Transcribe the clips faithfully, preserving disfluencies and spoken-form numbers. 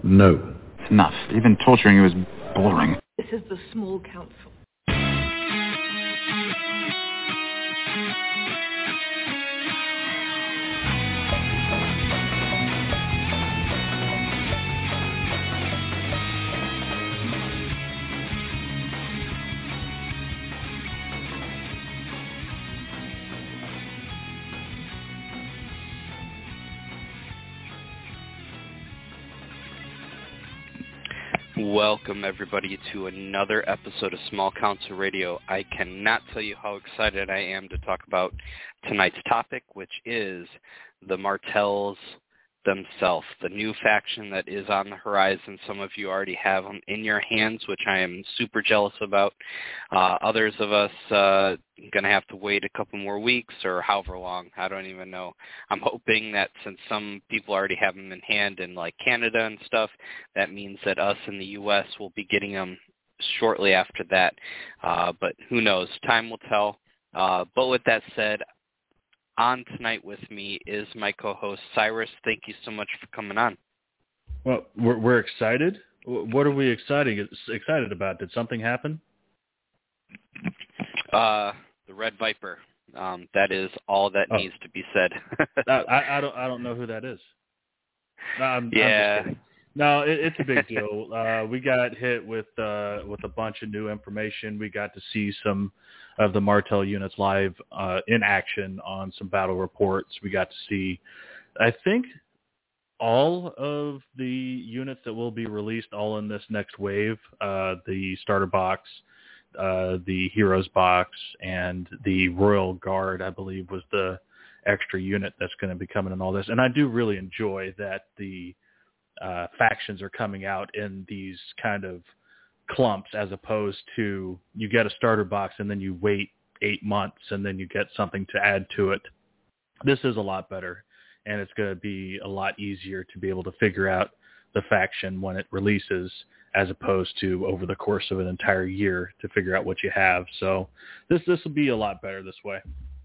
No. It's enough. Even torturing you is boring. This is the small council. Welcome, everybody, to another episode of Small Council Radio. I cannot tell you how excited I am to talk about tonight's topic, which is the Martells themselves, the new faction that is on the horizon. Some of you already have them in your hands, which I am super jealous about. Uh, others of us uh, going to have to wait a couple more weeks or however long. I don't even know. I'm hoping that since some people already have them in hand in like Canada and stuff, that means that us in the U S will be getting them shortly after that. Uh, but who knows? Time will tell. Uh, but with that said, on tonight with me is my co-host, Cyrus. Thank you so much for coming on. Well, we're, we're excited. What are we excited excited about? Did something happen? Uh, the Red Viper. Um, that is all that oh. needs to be said. I, I don't. I don't know who that is. No, I'm, yeah. I'm just kidding. No, it, it's a big deal. Uh, we got hit with uh, with a bunch of new information. We got to see some of the Martell units live uh, in action on some battle reports. We got to see, I think, all of the units that will be released all in this next wave. Uh, the starter box, uh, the Heroes box, and the Royal Guard, I believe, was the extra unit that's going to be coming in all this. And I do really enjoy that the Uh, factions are coming out in these kind of clumps as opposed to you get a starter box and then you wait eight months and then you get something to add to it. This is a lot better, and it's going to be a lot easier to be able to figure out the faction when it releases as opposed to over the course of an entire year to figure out what you have. So this this will be a lot better this way.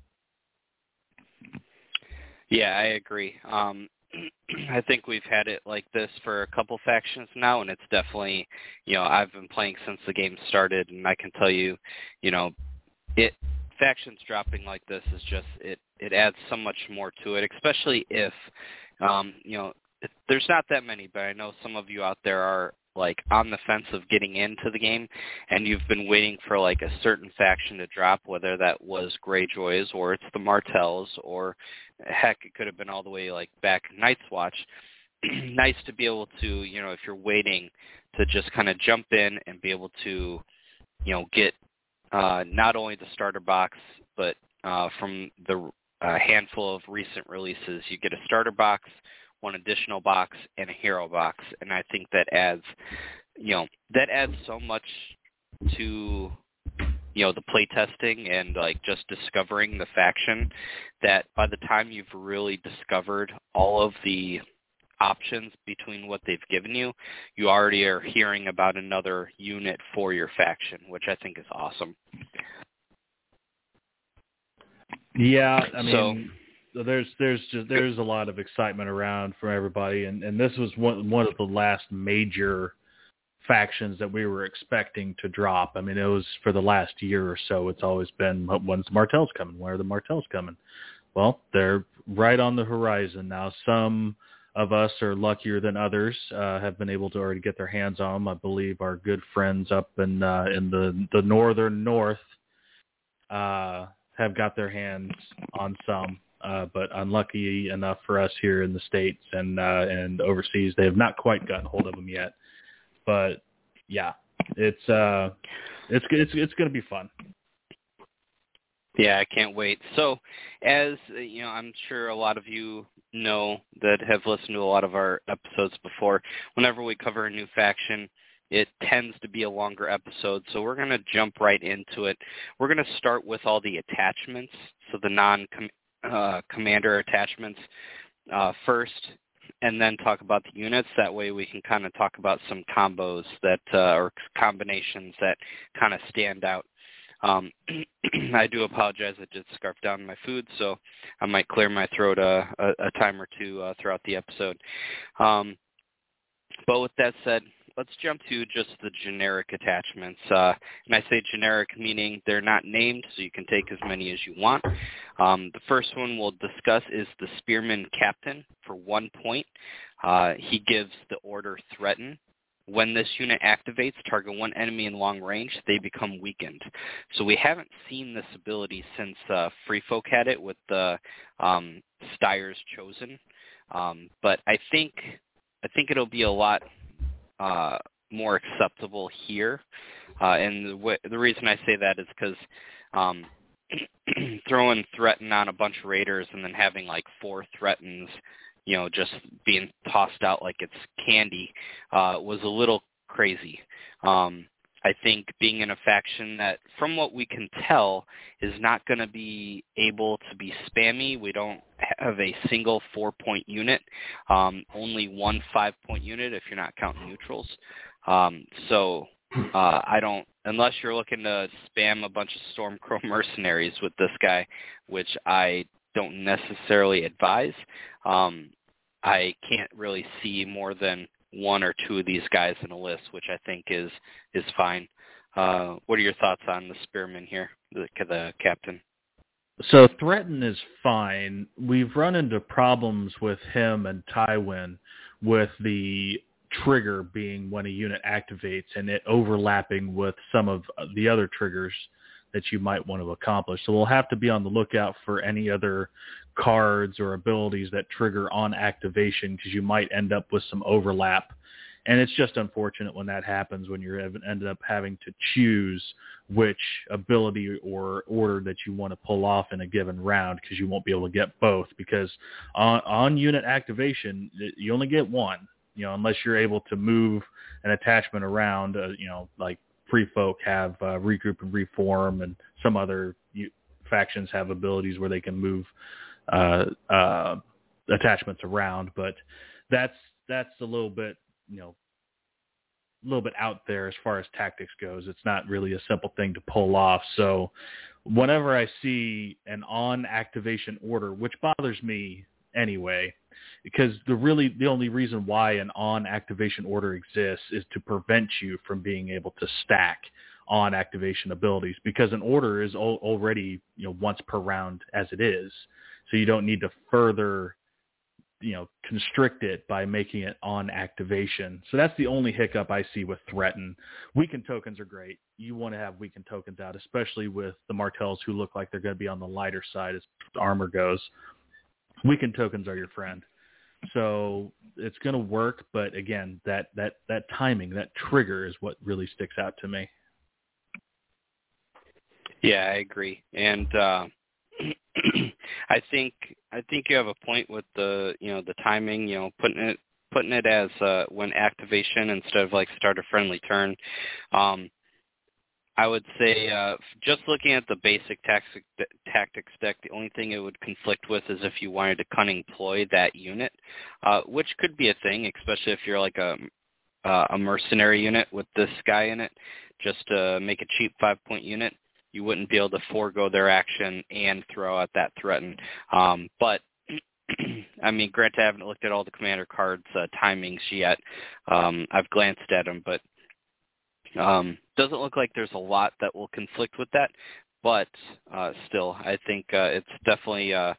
Yeah, I agree. Um, I think we've had it like this for a couple factions now, and it's definitely, you know, I've been playing since the game started, and I can tell you, you know, it factions dropping like this is just, it, it adds so much more to it, especially if, um, you know, it, there's not that many, but I know some of you out there are like on the fence of getting into the game, and you've been waiting for like a certain faction to drop, whether that was Greyjoys or it's the Martells or heck, it could have been all the way like back Night's Watch. Nice to be able to, you know, if you're waiting to just kind of jump in and be able to, you know, get uh, not only the starter box, but uh, from the uh, handful of recent releases, you get a starter box, one additional box, and a hero box. And I think that adds, you know, that adds so much to, you know, the play testing and like just discovering the faction that by the time you've really discovered all of the options between what they've given you, you already are hearing about another unit for your faction, which I think is awesome. Yeah, I mean, so, So there's there's just there's a lot of excitement around from everybody, and, and this was one one of the last major factions that we were expecting to drop. I mean, it was for the last year or so. It's always been, when's the Martells coming? Where are the Martells coming? Well, they're right on the horizon now. Some of us are luckier than others, uh, have been able to already get their hands on them. I believe our good friends up in uh, in the the northern north uh, have got their hands on some. Uh, but unlucky enough for us here in the States and uh, and overseas, they have not quite gotten hold of them yet. But yeah, it's uh, it's it's it's going to be fun. Yeah, I can't wait. So, as you know, I'm sure a lot of you know that have listened to a lot of our episodes before. Whenever we cover a new faction, it tends to be a longer episode, so we're going to jump right into it. We're going to start with all the attachments, so the non Uh, commander attachments uh, first, and then talk about the units. That way we can kind of talk about some combos that uh, or combinations that kind of stand out. Um, I do apologize. I did scarf down my food, so I might clear my throat a, a, a time or two uh, throughout the episode. Um, But with that said, let's jump to just the generic attachments. Uh, and I say generic meaning they're not named, so you can take as many as you want. Um, the first one we'll discuss is the Spearman Captain for one point. Uh, he gives the order Threaten. When this unit activates, target one enemy in long range, they become weakened. So we haven't seen this ability since uh, Free Folk had it with the um, Styres Chosen. Um, but I think I think it'll be a lot uh, more acceptable here. Uh, and the, w- the reason I say that is because um, throwing Threaten on a bunch of Raiders and then having like four Threatens, you know, just being tossed out like it's candy, uh, was a little crazy. Um, I think being in a faction that, from what we can tell, is not going to be able to be spammy. We don't have a single four-point unit, um, only one five-point unit if you're not counting neutrals. Um, so uh, I don't, unless you're looking to spam a bunch of Stormcrow mercenaries with this guy, which I don't necessarily advise. Um, I can't really see more than one or two of these guys in a list, which I think is is fine. Uh, what are your thoughts on the Spearman here, the, the captain? So Threaten is fine. We've run into problems with him and Tywin with the trigger being when a unit activates and it overlapping with some of the other triggers that you might want to accomplish. So we'll have to be on the lookout for any other cards or abilities that trigger on activation, because you might end up with some overlap. And it's just unfortunate when that happens, when you ended up having to choose which ability or order that you want to pull off in a given round, because you won't be able to get both. Because on, on unit activation, you only get one, you know, unless you're able to move an attachment around, uh, you know, like Free Folk have uh, regroup and reform, and some other you, factions have abilities where they can move uh, uh, attachments around. But that's that's a little bit, you know, a little bit out there as far as tactics goes. It's not really a simple thing to pull off. So whenever I see an on activation order, which bothers me anyway, because the really the only reason why an on activation order exists is to prevent you from being able to stack on activation abilities, because an order is al- already, you know, once per round as it is. So you don't need to further, you know, constrict it by making it on activation. So that's the only hiccup I see with Threaten. Weakened tokens are great. You want to have weakened tokens out, especially with the Martells, who look like they're going to be on the lighter side as armor goes. Weakened tokens are your friend. So it's going to work, but again, that, that, that timing, that trigger is what really sticks out to me. Yeah, I agree. And uh, I think I think you have a point with the, you know, the timing, you know, putting it putting it as uh, when activation instead of like start a friendly turn. Um, I would say uh, just looking at the basic tactic, tactics deck, the only thing it would conflict with is if you wanted to cunning ploy that unit, uh, which could be a thing, especially if you're like a uh, a mercenary unit with this guy in it, just to make a cheap five-point unit. You wouldn't be able to forego their action and throw out that Threaten. Um, but, I mean, granted, I haven't looked at all the commander cards' uh, timings yet. Um, I've glanced at them, but um, doesn't look like there's a lot that will conflict with that. But uh, still, I think uh, it's definitely uh,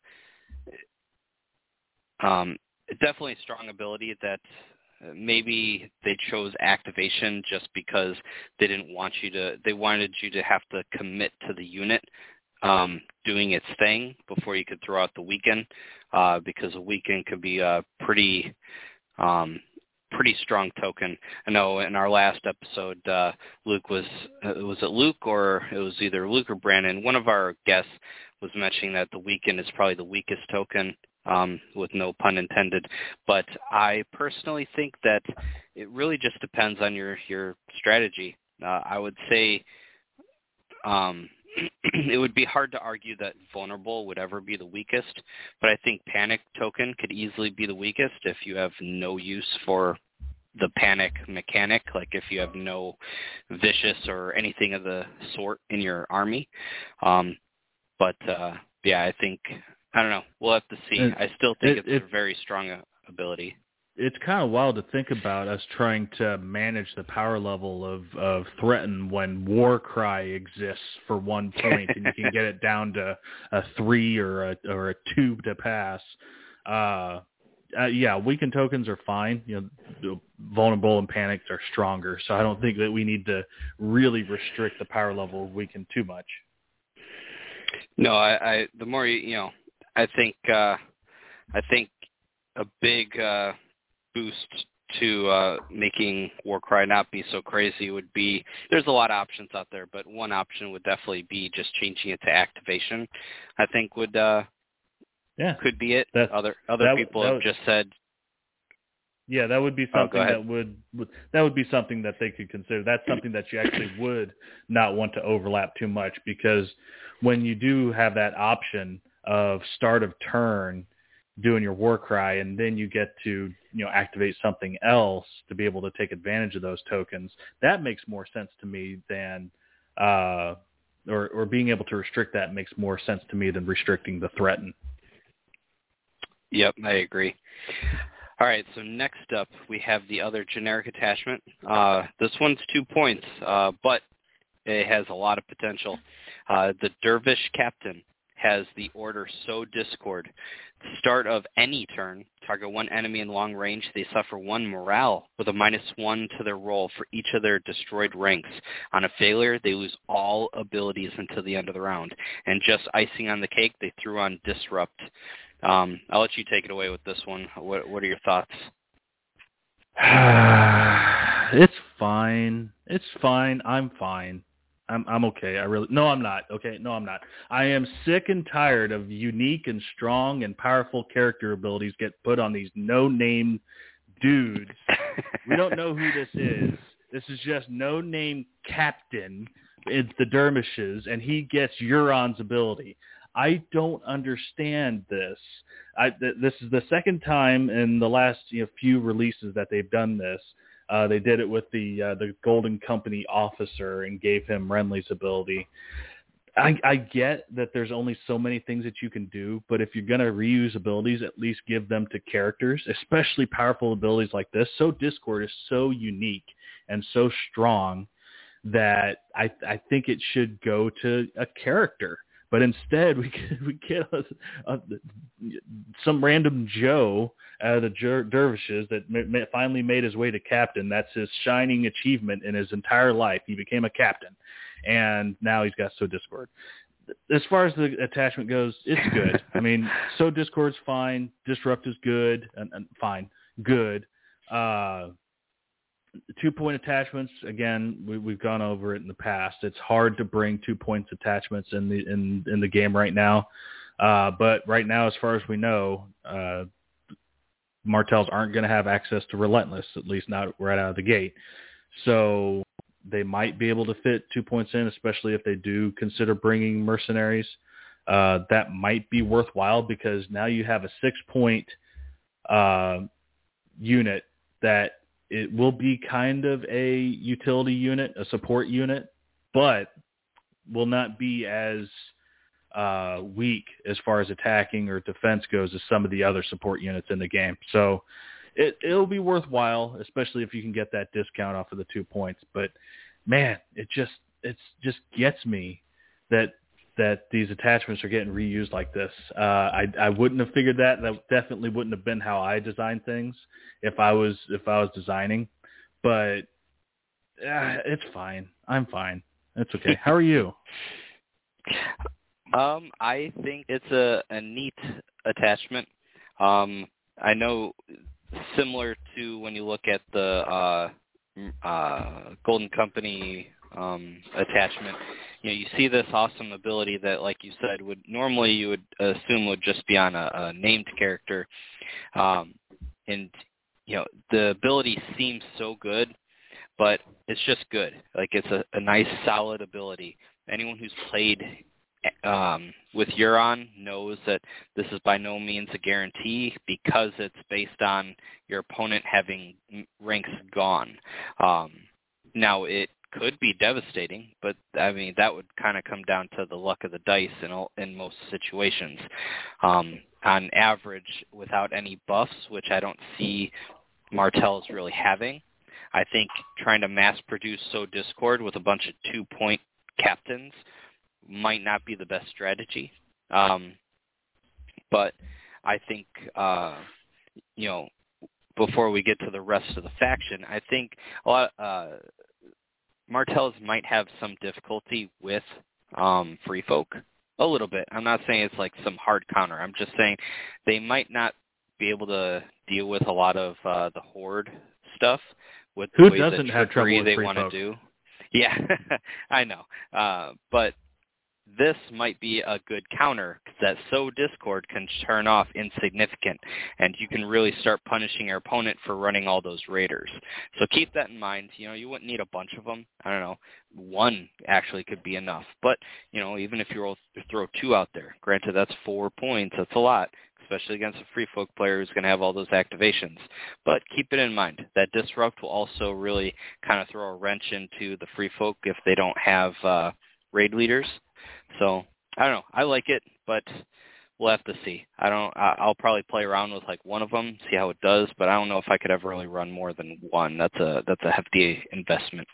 um, definitely a strong ability that maybe they chose activation just because they didn't want you to, they wanted you to have to commit to the unit um, doing its thing before you could throw out the weaken, uh, because a weaken could be a pretty, um, pretty strong token. I know in our last episode, uh, Luke was, uh, was it Luke or it was either Luke or Brandon? One of our guests was mentioning that the weaken is probably the weakest token, Um, with no pun intended. But I personally think that it really just depends on your, your strategy. Uh, I would say um, it would be hard to argue that vulnerable would ever be the weakest, but I think panic token could easily be the weakest if you have no use for the panic mechanic, like if you have no vicious or anything of the sort in your army. Um, but uh, yeah, I think I don't know. We'll have to see. It, I still think it, it's it, a very strong ability. it's kind of wild to think about us trying to manage the power level of, of Threaten when Warcry exists for one point and you can get it down to a three or a or a two to pass. Uh, uh, yeah, weakened tokens are fine. You know, vulnerable and panicked are stronger. So I don't think that we need to really restrict the power level of weakened too much. No, I, I the more you, you know, I think uh, I think a big uh, boost to uh, making Warcry not be so crazy would be, there's a lot of options out there, but one option would definitely be just changing it to activation. I think would uh, yeah could be it. That, other other that, people that have would, just said. Yeah, that would be something oh, that would, would that would be something that they could consider. That's something that you actually would not want to overlap too much, because when you do have that option of start of turn doing your Warcry, and then you get to, you know, activate something else to be able to take advantage of those tokens, that makes more sense to me than, uh, or, or being able to restrict that makes more sense to me than restricting the Threaten. Yep, I agree. All right, so next up we have the other generic attachment. Uh, this one's two points, uh, but it has a lot of potential. Uh, the Dervish Captain has the order Sow Discord. Start of any turn, target one enemy in long range. They suffer one morale with a minus one to their roll for each of their destroyed ranks. On a failure, they lose all abilities until the end of the round. And just icing on the cake, they threw on Disrupt. Um, I'll let you take it away with this one. What, what are your thoughts? It's fine. It's fine. I'm fine. I'm I'm okay. I really no, I'm not. Okay, no, I'm not. I am sick and tired of unique and strong and powerful character abilities get put on these no-name dudes. We don't know who this is. This is just no-name captain. It's the Dervishes, and he gets Euron's ability. I don't understand this. I th- this is the second time in the last, you know, few releases that they've done this. Uh, they did it with the uh, the Golden Company officer and gave him Renly's ability. I, I get that there's only so many things that you can do, but if you're going to reuse abilities, at least give them to characters, especially powerful abilities like this. So Discord is so unique and so strong that I I think it should go to a character. But instead, we get, we get a, a, some random Joe out of the Jer- Dervishes that ma- ma- finally made his way to captain. That's his shining achievement in his entire life. He became a captain, and now he's got So Discord. As far as the attachment goes, it's good. I mean, So Discord's fine. Disrupt is good. And, and fine. Good. Uh, two-point attachments, again, we, we've gone over it in the past. It's hard to bring two-points attachments in the in, in the game right now. Uh, but right now, as far as we know, uh, Martells aren't going to have access to Relentless, at least not right out of the gate. So they might be able to fit two points in, especially if they do consider bringing Mercenaries. Uh, that might be worthwhile because now you have a six-point uh, unit that it will be kind of a utility unit, a support unit, but will not be as uh, weak as far as attacking or defense goes as some of the other support units in the game. So it, it'll be worthwhile, especially if you can get that discount off of the two points. But man, it just it's just gets me that that these attachments are getting reused like this. Uh, I I wouldn't have figured that. That definitely wouldn't have been how I designed things if I was if I was designing. But uh, it's fine. I'm fine. It's okay. How are you? Um, I think it's a, a neat attachment. Um, I know similar to when you look at the uh, uh, Golden Company um, attachment, you know, you see this awesome ability that, like you said, would normally you would assume would just be on a, a named character. Um, and, you know, the ability seems so good, but it's just good. Like, it's a, a nice, solid ability. Anyone who's played um, with Euron knows that this is by no means a guarantee because it's based on your opponent having ranks gone. Um, now, it could be devastating, but I mean that would kind of come down to the luck of the dice in all, in most situations. Um, on average, without any buffs, which I don't see Martell is really having. I think trying to mass produce So Discord with a bunch of two-point captains might not be the best strategy. Um, but I think, uh, you know, before we get to the rest of the faction, I think a lot uh, Martells might have some difficulty with um, Free Folk. A little bit. I'm not saying it's like some hard counter. I'm just saying they might not be able to deal with a lot of uh, the Horde stuff with Who the way doesn't the have trouble trickery with they Free want to Folk? do. Yeah, I know. Uh, but this might be a good counter because that So Discord can turn off insignificant, and you can really start punishing your opponent for running all those raiders. So keep that in mind. You know, you wouldn't need a bunch of them. I don't know. One actually could be enough. But, you know, even if you roll, throw two out there, granted that's four points, that's a lot, especially against a Free Folk player who's going to have all those activations. But keep it in mind. That Disrupt will also really kind of throw a wrench into the Free Folk if they don't have uh, raid leaders. So I don't know. I like it, but we'll have to see. I don't. I'll probably play around with like one of them, see how it does. But I don't know if I could ever really run more than one. That's a that's a hefty investment.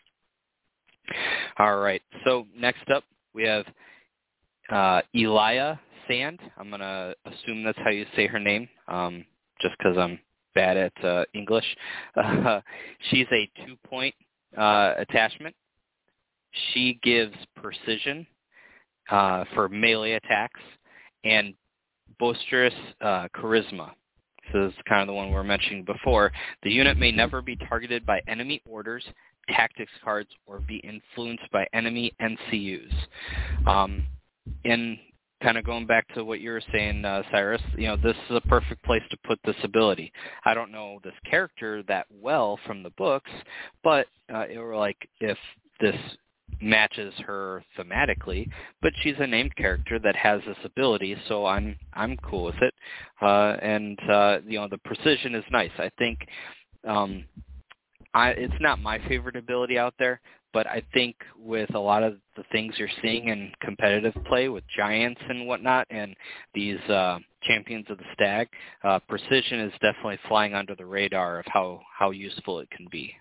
All right. So next up we have uh, Elia Sand. I'm gonna assume that's how you say her name, um, just because I'm bad at uh, English. Uh, she's a two-point uh, attachment. She gives precision Uh, for melee attacks, and boisterous uh, charisma. So this is kind of the one we were mentioning before. The unit may never be targeted by enemy orders, tactics cards, or be influenced by enemy N C Us. Um, and kind of going back to what you were saying, uh, Cyrus, you know, this is a perfect place to put this ability. I don't know this character that well from the books, but uh, it were like if this matches her thematically, but she's a named character that has this ability, so I'm I'm cool with it. Uh, and uh, you know, the precision is nice. I think um, I, it's not my favorite ability out there, but I think with a lot of the things you're seeing in competitive play with giants and whatnot, and these uh, champions of the stag, uh, precision is definitely flying under the radar of how how useful it can be.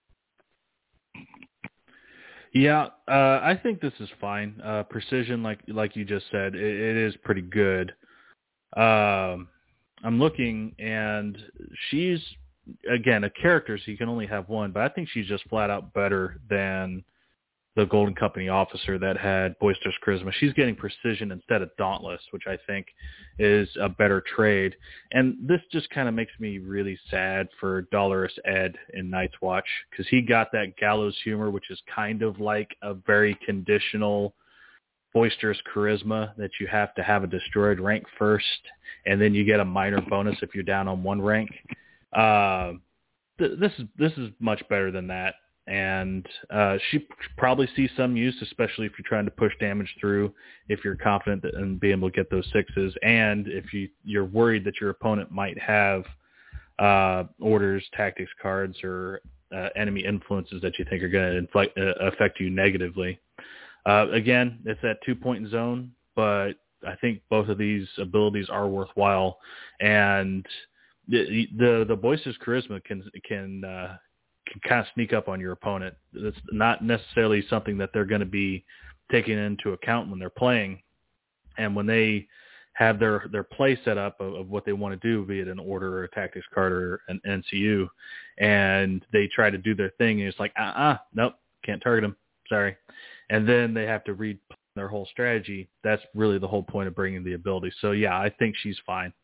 Yeah, uh, I think this is fine. Uh, precision, like like you just said, it, it is pretty good. Um, I'm looking, and she's, again, a character, so you can only have one, but I think she's just flat out better than the Golden Company officer that had boisterous charisma. She's getting precision instead of dauntless, which I think is a better trade. And this just kind of makes me really sad for Dolorous Ed in Night's Watch, because he got that gallows humor, which is kind of like a very conditional boisterous charisma that you have to have a destroyed rank first, and then you get a minor bonus if you're down on one rank. Uh, th- this is this is much better than that. And uh, she probably sees some use, especially if you're trying to push damage through, if you're confident in being able to get those sixes, and if you, you're worried that your opponent might have uh, orders, tactics cards, or uh, enemy influences that you think are going to inflict, uh, affect you negatively. Uh, again, it's that two-point zone, but I think both of these abilities are worthwhile, and the the, the boisterous charisma can can uh, can kind of sneak up on your opponent. It's not necessarily something that they're going to be taking into account when they're playing. And when they have their, their play set up of, of what they want to do, be it an order or a tactics card or an N C U, and they try to do their thing, and it's like, uh-uh, nope, can't target them. Sorry. And then they have to read their whole strategy. That's really the whole point of bringing the ability. So, yeah, I think she's fine.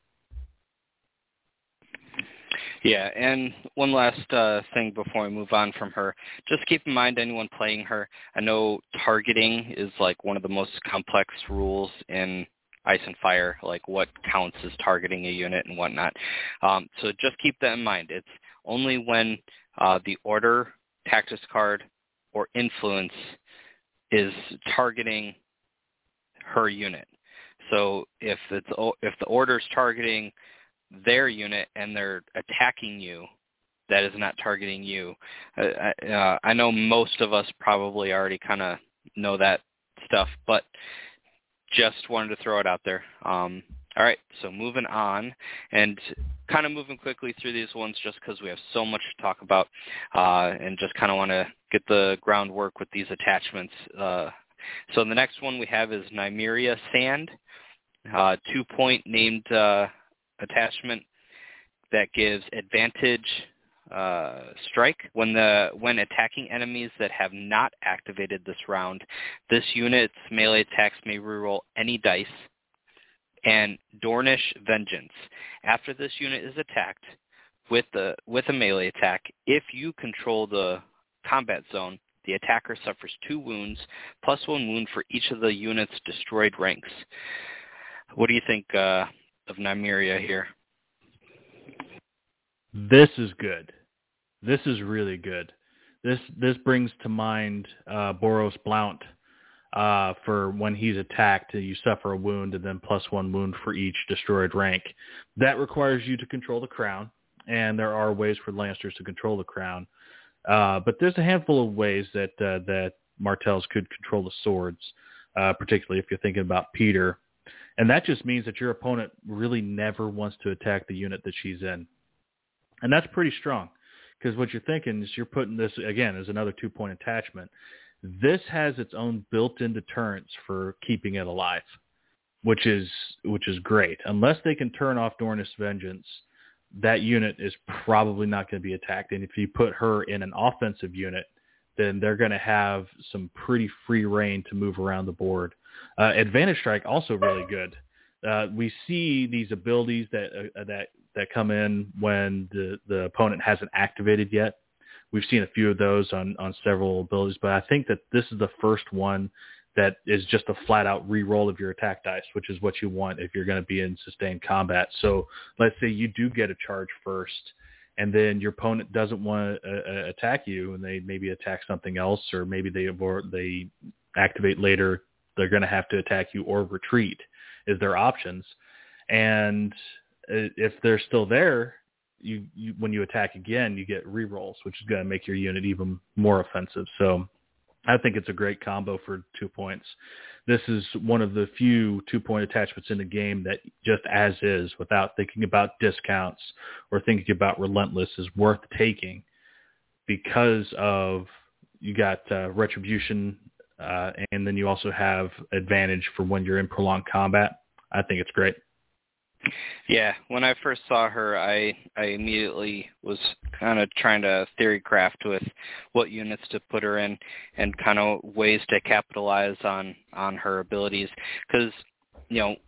Yeah, and one last uh, thing before we move on from her. Just keep in mind, anyone playing her, I know targeting is like one of the most complex rules in Ice and Fire, like what counts as targeting a unit and whatnot. Um, so just keep that in mind. It's only when uh, the order, tactics card, or influence is targeting her unit. So if it's if the order's targeting their unit and they're attacking you, that is not targeting you. Uh, uh, I know most of us probably already kind of know that stuff, but just wanted to throw it out there. Um, All right, so moving on, and kind of moving quickly through these ones just because we have so much to talk about, uh, and just kind of want to get the groundwork with these attachments. Uh, so the next one we have is Nymeria Sand, uh, two-point named uh, attachment that gives advantage uh, strike when the when attacking enemies that have not activated this round. This unit's melee attacks may reroll any dice. And Dornish Vengeance. After this unit is attacked with the with a melee attack, if you control the combat zone, the attacker suffers two wounds, plus one wound for each of the unit's destroyed ranks. What do you think uh, of Nymeria here? This is good. This is really good. This this brings to mind uh, Boros Blount. Uh, for when he's attacked, you suffer a wound and then plus one wound for each destroyed rank. That requires you to control the crown, and there are ways for Lannisters to control the crown. Uh, but there's a handful of ways that uh, that Martells could control the swords, uh, particularly if you're thinking about Peter. And that just means that your opponent really never wants to attack the unit that she's in. And that's pretty strong, because what you're thinking is you're putting this, again, as another two-point attachment. This has its own built-in deterrence for keeping it alive, which is which is great. Unless they can turn off Dornish Vengeance, that unit is probably not going to be attacked. And if you put her in an offensive unit, then they're going to have some pretty free reign to move around the board. Uh, Advantage Strike, also really good. Uh, we see these abilities that uh, that that come in when the, the opponent hasn't activated yet. We've seen a few of those on, on several abilities, but I think that this is the first one that is just a flat-out re-roll of your attack dice, which is what you want if you're going to be in sustained combat. So let's say you do get a charge first, and then your opponent doesn't want to uh, attack you, and they maybe attack something else, or maybe they abort, they activate later. They're going to have to attack you or retreat is their options. And if they're still there, You, you when you attack again, you get rerolls, which is going to make your unit even more offensive. So I think it's a great combo for two points. This is one of the few two-point attachments in the game that just as is, without thinking about discounts or thinking about Relentless, is worth taking because of you got uh, Retribution, uh, and then you also have advantage for when you're in prolonged combat. I think it's great. Yeah, when I first saw her, I I immediately was kind of trying to theory craft with what units to put her in and kind of ways to capitalize on, on her abilities. Because, you know,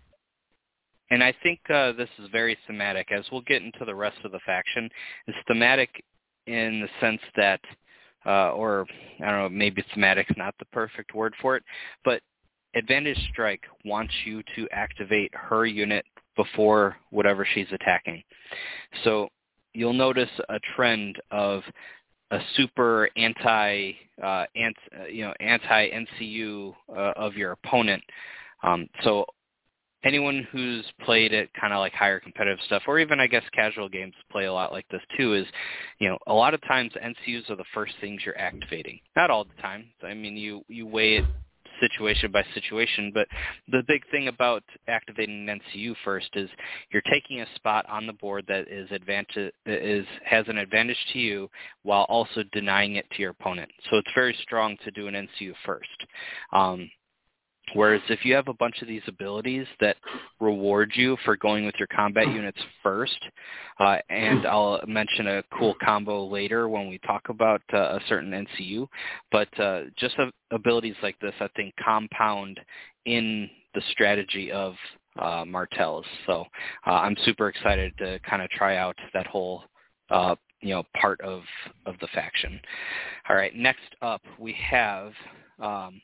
and I think uh, this is very thematic. As we'll get into the rest of the faction, it's thematic in the sense that, uh, or I don't know, maybe thematic is not the perfect word for it, but Advantage Strike wants you to activate her unit before whatever she's attacking. So you'll notice a trend of a super anti, uh, ant, uh, you know, anti-N C U uh, of your opponent. Um, so anyone who's played at kind of like higher competitive stuff, or even I guess casual games play a lot like this too, is, you know, a lot of times N C Us are the first things you're activating. Not all the time. I mean, you, you weigh it situation by situation, but the big thing about activating an N C U first is you're taking a spot on the board that is advantage is has an advantage to you while also denying it to your opponent. So it's very strong to do an N C U first. Um, Whereas if you have a bunch of these abilities that reward you for going with your combat units first, uh, and I'll mention a cool combo later when we talk about uh, a certain N C U, but uh, just uh, abilities like this, I think, compound in the strategy of uh, Martells. So uh, I'm super excited to kind of try out that whole uh, you know, part of, of the faction. All right, next up we have... Um,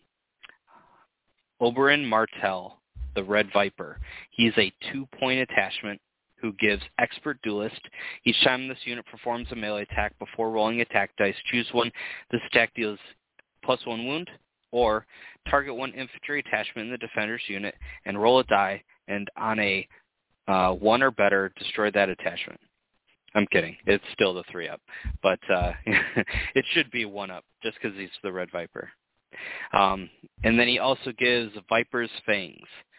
Oberyn Martell, the Red Viper. He's a two-point attachment who gives Expert Duelist. Each time this unit performs a melee attack before rolling attack dice, choose one. This attack deals plus one wound, or target one infantry attachment in the defender's unit and roll a die, and on a uh, one or better, destroy that attachment. I'm kidding. It's still the three up, but uh, it should be one up just because he's the Red Viper. Um, and then he also gives Viper's Fangs.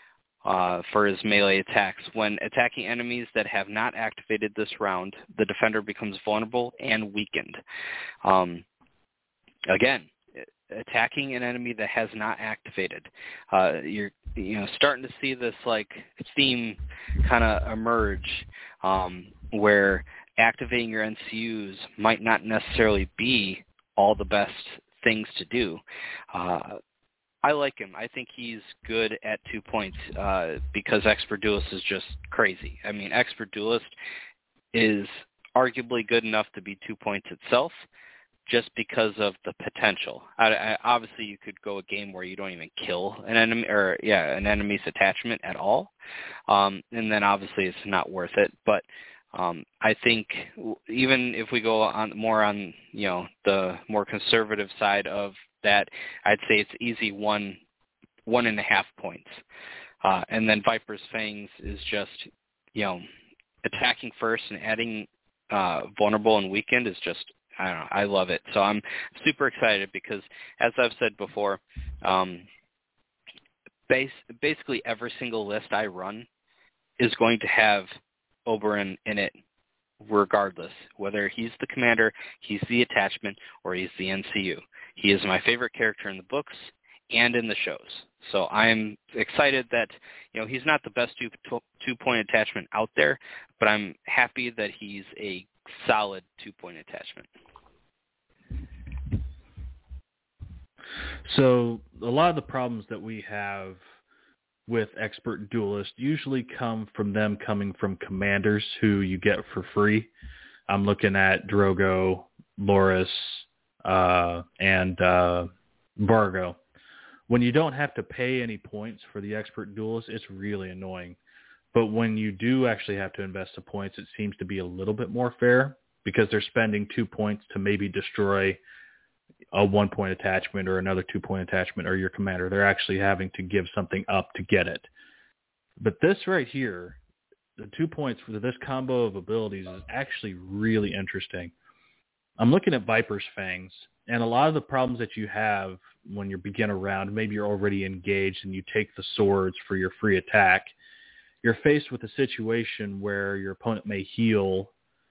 uh, for his melee attacks. When attacking enemies that have not activated this round, the defender becomes vulnerable and weakened. Um, again, attacking an enemy that has not activated. Uh, you're you know starting to see this like theme kind of emerge um, where activating your N C Us might not necessarily be all the best things to do. Uh, I like him. I think he's good at two points uh, because Expert Duelist is just crazy. I mean, Expert Duelist is arguably good enough to be two points itself, just because of the potential. I, I, obviously, you could go a game where you don't even kill an enemy, or yeah, an enemy's attachment at all, um, and then obviously it's not worth it. But um, I think even if we go on more on you know the more conservative side of that, I'd say it's easy one one and a half points, uh, and then Viper's Fangs is just you know attacking first and adding uh, vulnerable and weakened is just. I don't know. I love it. So I'm super excited because, as I've said before, um, base, basically every single list I run is going to have Oberyn in it regardless, whether he's the commander, he's the attachment, or he's the N C U. He is my favorite character in the books and in the shows. So I'm excited that, you know, he's not the best two, two-point attachment out there, but I'm happy that he's a solid two-point attachment. So a lot of the problems that we have with Expert Duelist usually come from them coming from commanders who you get for free. I'm looking at Drogo, Loras, uh, and uh, Vargo. When you don't have to pay any points for the Expert Duelist, it's really annoying. But when you do actually have to invest the points, it seems to be a little bit more fair because they're spending two points to maybe destroy a one-point attachment or another two-point attachment or your commander. They're actually having to give something up to get it. But this right here, the two points for this combo of abilities is actually really interesting. I'm looking at Viper's Fangs, and a lot of the problems that you have when you begin a round, maybe you're already engaged and you take the swords for your free attack, you're faced with a situation where your opponent may heal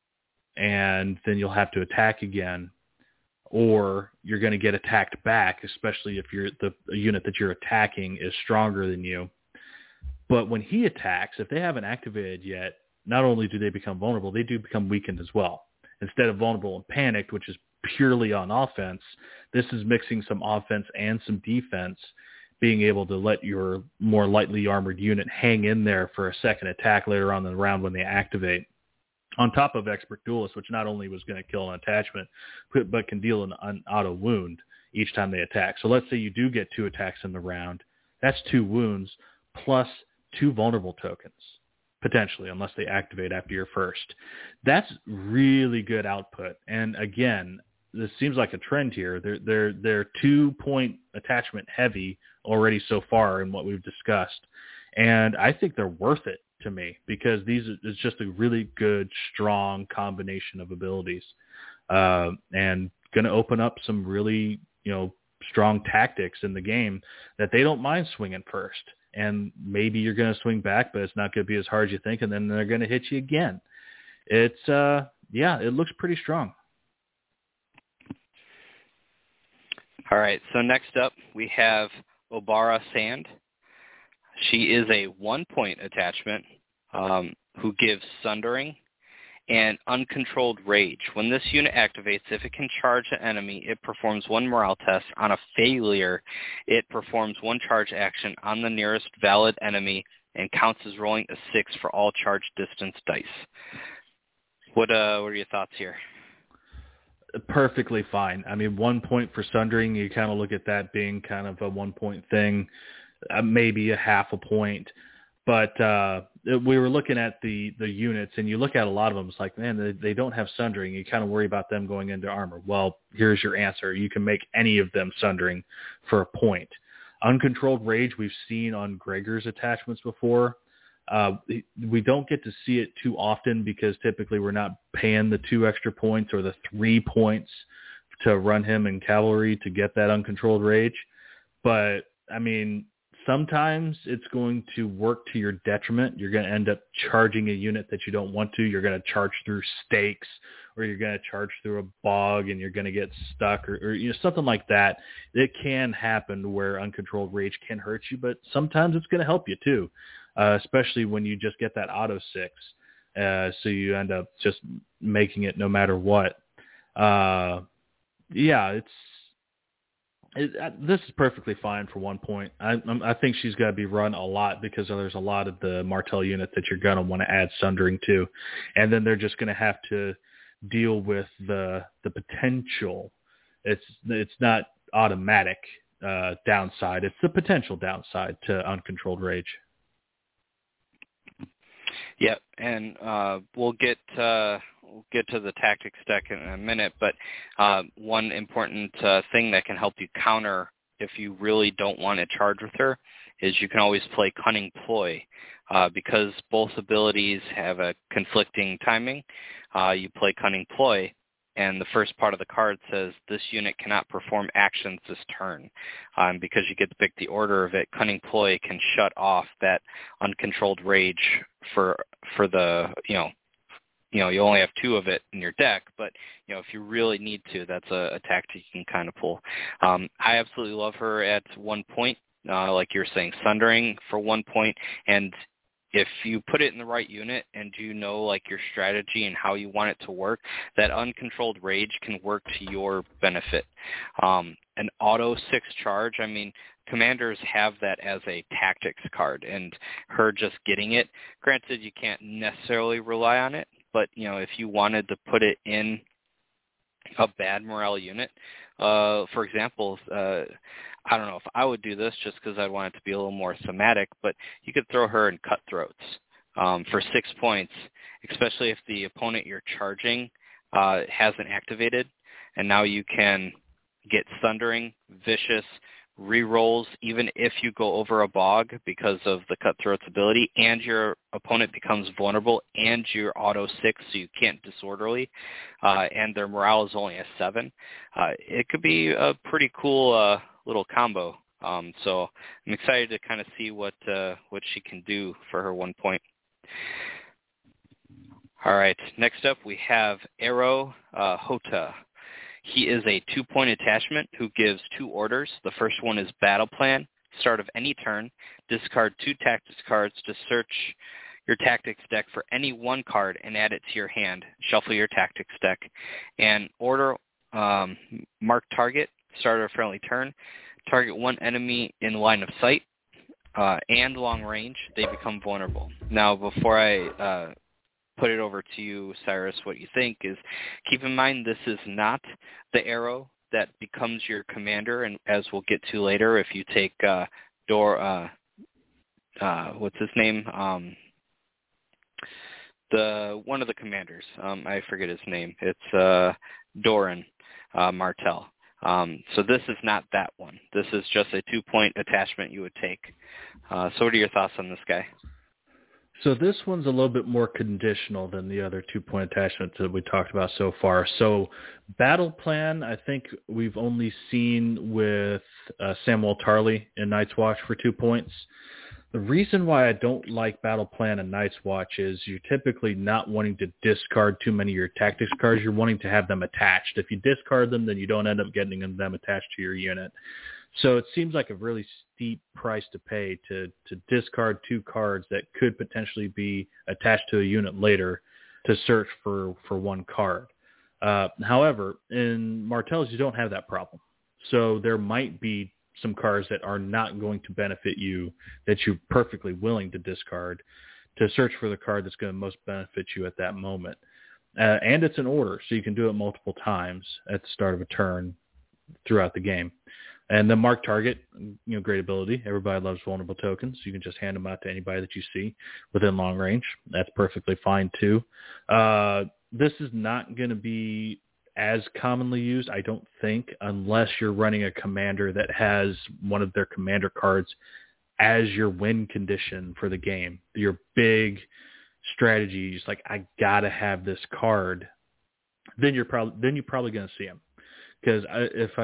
and then you'll have to attack again, or you're going to get attacked back, especially if you're the unit that you're attacking is stronger than you. But when he attacks, if they haven't activated yet, not only do they become vulnerable, they do become weakened as well. Instead of vulnerable and panicked, which is purely on offense, this is mixing some offense and some defense, being able to let your more lightly armored unit hang in there for a second attack later on in the round when they activate. On top of Expert Duelist, which not only was going to kill an attachment, but can deal an, an auto wound each time they attack. So let's say you do get two attacks in the round. That's two wounds plus two vulnerable tokens, potentially, unless they activate after your first. That's really good output. And again, this seems like a trend here. They're, they're, they're two-point attachment heavy already so far in what we've discussed. And I think they're worth it to me because these is just a really good, strong combination of abilities, uh, and going to open up some really, you know, strong tactics in the game that they don't mind swinging first. And maybe you're going to swing back, but it's not going to be as hard as you think, and then they're going to hit you again. It's, uh, yeah, it looks pretty strong. All right, so next up we have Obara Sand. She is a one-point attachment um, who gives Sundering and Uncontrolled Rage. When this unit activates, if it can charge an enemy, it performs one morale test. On a failure, it performs one charge action on the nearest valid enemy and counts as rolling a six for all charge distance dice. What, uh, what are your thoughts here? Perfectly fine. I mean, one point for Sundering, you kind of look at that being kind of a one-point thing. Uh, maybe a half a point, but uh, we were looking at the, the units, and you look at a lot of them, it's like, man, they, they don't have Sundering. You kind of worry about them going into armor. Well, here's your answer. You can make any of them Sundering for a point. Uncontrolled Rage we've seen on Gregor's attachments before. Uh, we don't get to see it too often because typically we're not paying the two extra points or the three points to run him in cavalry to get that Uncontrolled Rage. But, I mean, sometimes it's going to work to your detriment. You're going to end up charging a unit that you don't want to. You're going to charge through stakes, or you're going to charge through a bog and you're going to get stuck, or, or you know, something like that. It can happen where uncontrolled rage can hurt you, but sometimes it's going to help you too, uh, especially when you just get that auto six. Uh, so you end up just making it no matter what. Uh, yeah, it's, It, uh, this is perfectly fine for one point. I, I think she's got to be run a lot because there's a lot of the Martel unit that you're going to want to add Sundering to. And then they're just going to have to deal with the the potential. It's it's not automatic uh, downside. It's the potential downside to Uncontrolled Rage. Yep, and uh, we'll get uh, we'll get to the tactics deck in a minute. But uh, one important uh, thing that can help you counter if you really don't want to charge with her is you can always play Cunning Ploy, uh, because both abilities have a conflicting timing. Uh, you play Cunning Ploy, and the first part of the card says this unit cannot perform actions this turn. Um, because you get to pick the order of it, Cunning Ploy can shut off that Uncontrolled Rage for for the, you know, you know, you only have two of it in your deck, but, you know, if you really need to, that's a, a tactic you can kind of pull. Um, I absolutely love her at one point, uh, like you were saying, Sundering for one point, and if you put it in the right unit and you know like your strategy and how you want it to work, that Uncontrolled Rage can work to your benefit. Um, an auto six charge, I mean, commanders have that as a tactics card, and her just getting it, granted you can't necessarily rely on it, but you know, if you wanted to put it in a bad morale unit, uh, for example, uh, I don't know if I would do this just because I'd want it to be a little more thematic, but you could throw her in Cutthroats um, for six points, especially if the opponent you're charging uh, hasn't activated, and now you can get Thundering, Vicious, rerolls even if you go over a bog because of the Cutthroat's ability, and your opponent becomes vulnerable, and you're auto six, so you can't disorderly, uh, and their morale is only a seven. Uh, it could be a pretty cool uh, little combo. Um, so I'm excited to kind of see what uh, what she can do for her one point. All right, next up we have Arrow uh, Hota. He is a two-point attachment who gives two orders. The first one is Battle Plan. Start of any turn, discard two tactics cards to search your tactics deck for any one card and add it to your hand. Shuffle your tactics deck. And order, um, mark target, start of friendly turn. Target one enemy in line of sight uh, and long range. They become vulnerable. Now, before I uh, put it over to you, Cyrus, what you think is, keep in mind this is not the arrow that becomes your commander, and as we'll get to later, if you take uh, Dor, uh, uh, what's his name, um, the one of the commanders, um, I forget his name. It's uh, Doran uh, Martell. Um, so this is not that one. This is just a two-point attachment you would take. Uh, so what are your thoughts on this guy? So this one's a little bit more conditional than the other two-point attachments that we talked about so far. So Battle Plan, I think we've only seen with uh, Samuel Tarley in Night's Watch for two points. The reason why I don't like Battle Plan and Night's Watch is you're typically not wanting to discard too many of your tactics cards. You're wanting to have them attached. If you discard them, then you don't end up getting them attached to your unit. So it seems like a really steep price to pay to, to discard two cards that could potentially be attached to a unit later to search for, for one card. Uh, however, in Martell's, you don't have that problem. So there might be some cards that are not going to benefit you that you're perfectly willing to discard to search for the card that's going to most benefit you at that moment. Uh, and it's an order, so you can do it multiple times at the start of a turn throughout the game. And the mark target, you know, great ability. Everybody loves vulnerable tokens. You can just hand them out to anybody that you see within long range. That's perfectly fine too. Uh, this is not going to be as commonly used, I don't think, unless you're running a commander that has one of their commander cards as your win condition for the game. Your big strategy is like, I gotta have this card. Then you're probably then you're probably going to see him, because if I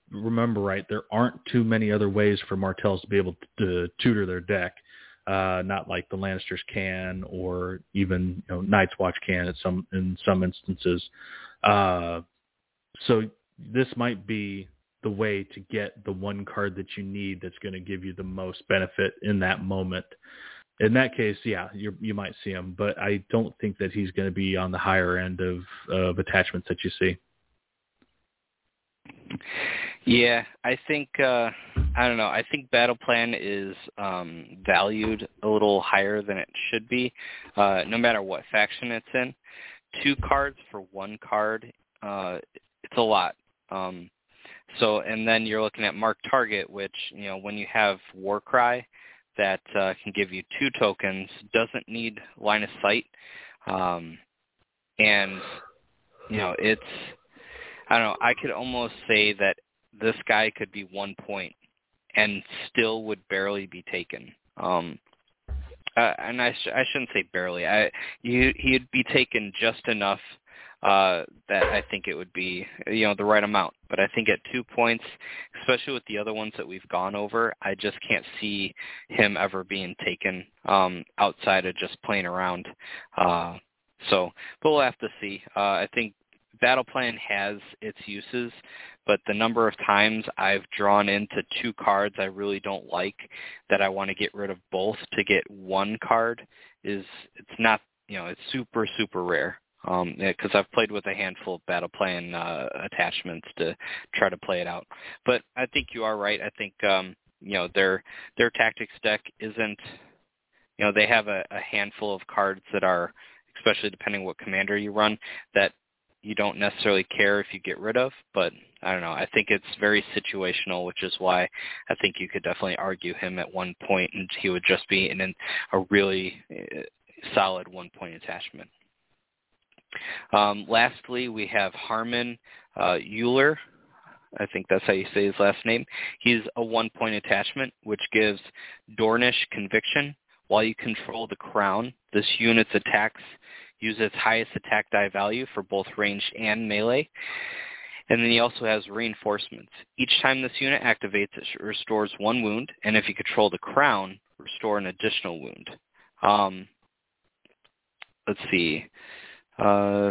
remember right, there aren't too many other ways for Martells to be able to tutor their deck. Uh, not like the Lannisters can, or even you know Night's Watch can at some in some instances. Uh, so this might be the way to get the one card that you need that's going to give you the most benefit in that moment. In that case, yeah, you you might see him, but I don't think that he's going to be on the higher end of, of attachments that you see. Yeah, I think, uh, I don't know, I think Battle Plan is um, valued a little higher than it should be, uh, no matter what faction it's in. Two cards for one card, uh, it's a lot. Um, so, and then you're looking at Mark Target, which, you know, when you have Warcry that uh, can give you two tokens, doesn't need line of sight, um, and, you know, it's, I don't know, I could almost say that this guy could be one point and still would barely be taken. Um, uh, and I, sh- I shouldn't say barely. I you, he'd be taken just enough uh, that I think it would be, you know, the right amount. But I think at two points, especially with the other ones that we've gone over, I just can't see him ever being taken um, outside of just playing around. Uh, so but we'll have to see. Uh, I think Battle Plan has its uses, but the number of times I've drawn into two cards I really don't like that I want to get rid of both to get one card is, it's not, you know, it's super, super rare. Um, because I've played with a handful of Battle Plan uh, attachments to try to play it out. But I think you are right. I think, um, you know, their their tactics deck isn't, you know, they have a, a handful of cards that are, especially depending what commander you run, that you don't necessarily care if you get rid of, but I don't know. I think it's very situational, which is why I think you could definitely argue him at one point and he would just be in an, a really uh, solid one-point attachment. Um, lastly, we have Harmon uh, Euler. I think that's how you say his last name. He's a one-point attachment, which gives Dornish Conviction. While you control the crown, this unit's attacks use its highest attack die value for both ranged and melee. And then he also has reinforcements. Each time this unit activates, it restores one wound, and if you control the crown, restore an additional wound. Um, let's see. Uh,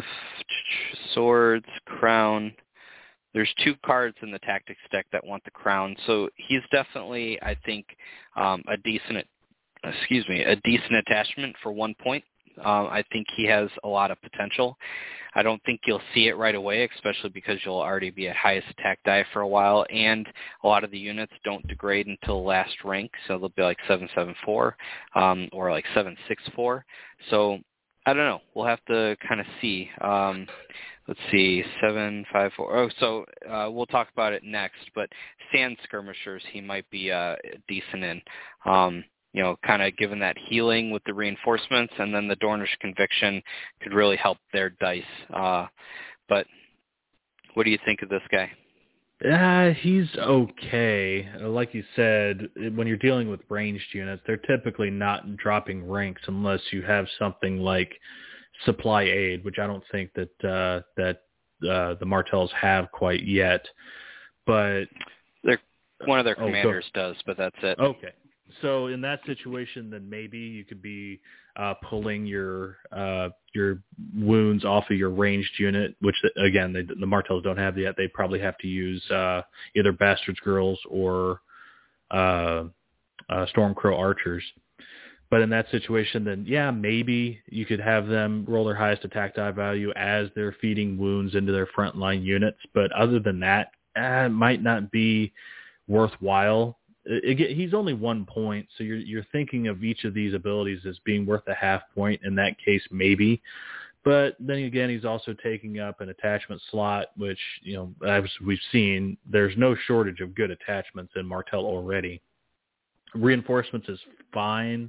swords, crown. There's two cards in the tactics deck that want the crown, so he's definitely, I think, um, a decent, excuse me, a decent attachment for one point. Um, I think he has a lot of potential. I don't think you'll see it right away, especially because you'll already be at highest attack die for a while, and a lot of the units don't degrade until last rank, so they'll be like seven seven four um, or like seven six four. So I don't know. We'll have to kind of see. Um, let's see, seven five four. Oh, so uh, we'll talk about it next. But Sand Skirmishers, he might be uh, decent in. Um, you know, kind of given that healing with the reinforcements, and then the Dornish Conviction could really help their dice. Uh, but what do you think of this guy? Uh, he's okay. Like you said, when you're dealing with ranged units, they're typically not dropping ranks unless you have something like supply aid, which I don't think that uh, that uh, the Martells have quite yet. But they're, one of their oh, commanders go. does, but that's it. Okay. So in that situation, then maybe you could be uh, pulling your uh, your wounds off of your ranged unit, which, again, they, the Martells don't have yet. They probably have to use uh, either Bastard's Girls or uh, uh, Stormcrow Archers. But in that situation, then, yeah, maybe you could have them roll their highest attack die value as they're feeding wounds into their frontline units. But other than that, eh, it might not be worthwhile. It, he's only one point, so you're you're thinking of each of these abilities as being worth a half point. In that case, maybe. But then again, he's also taking up an attachment slot, which, you know, as we've seen, there's no shortage of good attachments in Martell already. Reinforcements is fine,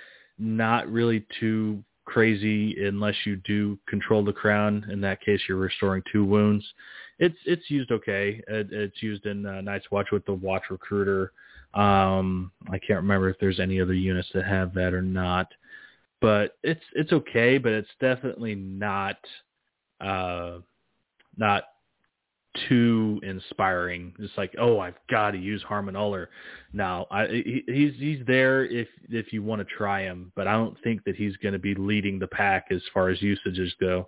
not really too crazy unless you do control the crown. In that case, you're restoring two wounds. It's it's used okay. It, it's used in uh, Night's Watch with the Watch Recruiter. Um, I can't remember if there's any other units that have that or not, but it's it's okay. But it's definitely not uh, not too inspiring. It's like, oh, I've got to use Harmon Uller. Now, I, he, he's he's there if if you want to try him, but I don't think that he's going to be leading the pack as far as usages go.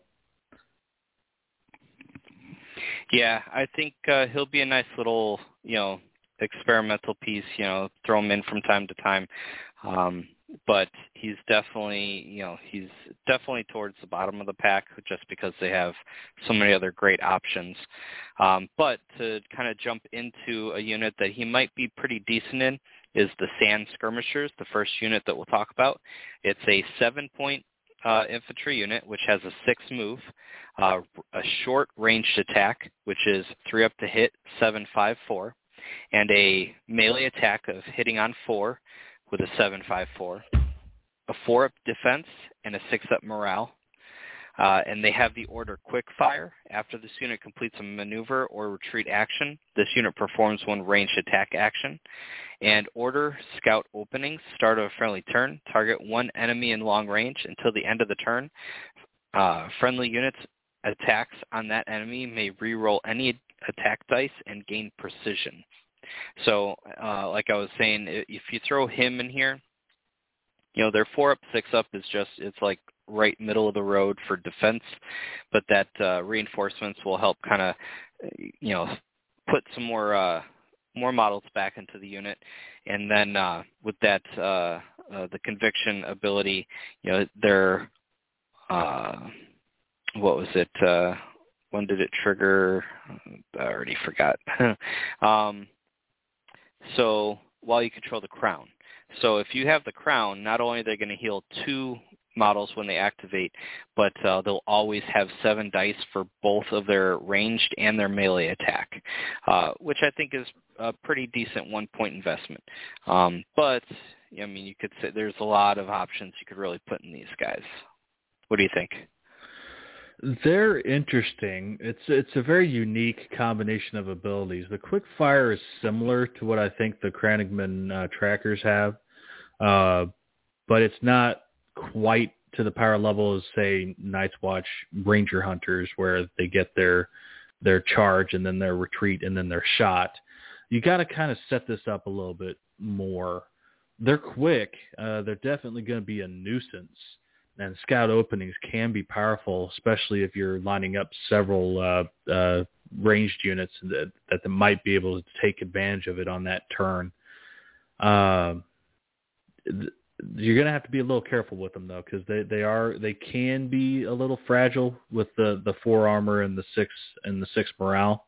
Yeah, I think uh, he'll be a nice little, you know, experimental piece. You know, throw him in from time to time. Um, but he's definitely, you know, he's definitely towards the bottom of the pack just because they have so many other great options. Um, but to kind of jump into a unit that he might be pretty decent in is the Sand Skirmishers, the first unit that we'll talk about. It's a seven-point uh, infantry unit, which has a six move, uh, a short ranged attack, which is three up to hit, seven, five, four, and a melee attack of hitting on four, with a seven five four, a four up defense, and a six up morale. Uh, and they have the order Quick Fire. After this unit completes a maneuver or retreat action, this unit performs one ranged attack action. And order Scout Openings. Start of a friendly turn. Target one enemy in long range until the end of the turn. Uh, friendly units attacks on that enemy may reroll any attack dice and gain precision. So, uh, like I was saying, if you throw him in here, you know, their four up, six up is just, it's like right middle of the road for defense, but that uh, reinforcements will help kind of, you know, put some more uh, more models back into the unit. And then uh, with that, uh, uh, the conviction ability, you know, they're, uh, what was it? Uh, when did it trigger? I already forgot. um, So while you control the crown. So if you have the crown, not only are they going to heal two models when they activate, but uh, they'll always have seven dice for both of their ranged and their melee attack, uh, which I think is a pretty decent one-point investment. Um, but, I mean, you could say there's a lot of options you could really put in these guys. What do you think? They're interesting. It's it's a very unique combination of abilities. The Quick Fire is similar to what I think the Kranigman uh, trackers have, uh, but it's not quite to the power level as, say, Night's Watch Ranger Hunters, where they get their their charge and then their retreat and then their shot. You got to kind of set this up a little bit more. They're quick. Uh, they're definitely going to be a nuisance. And Scout Openings can be powerful, especially if you're lining up several uh, uh, ranged units that, that might be able to take advantage of it on that turn. Uh, th- you're going to have to be a little careful with them, though, because they, they are they can be a little fragile with the, the four armor and the six and the six morale.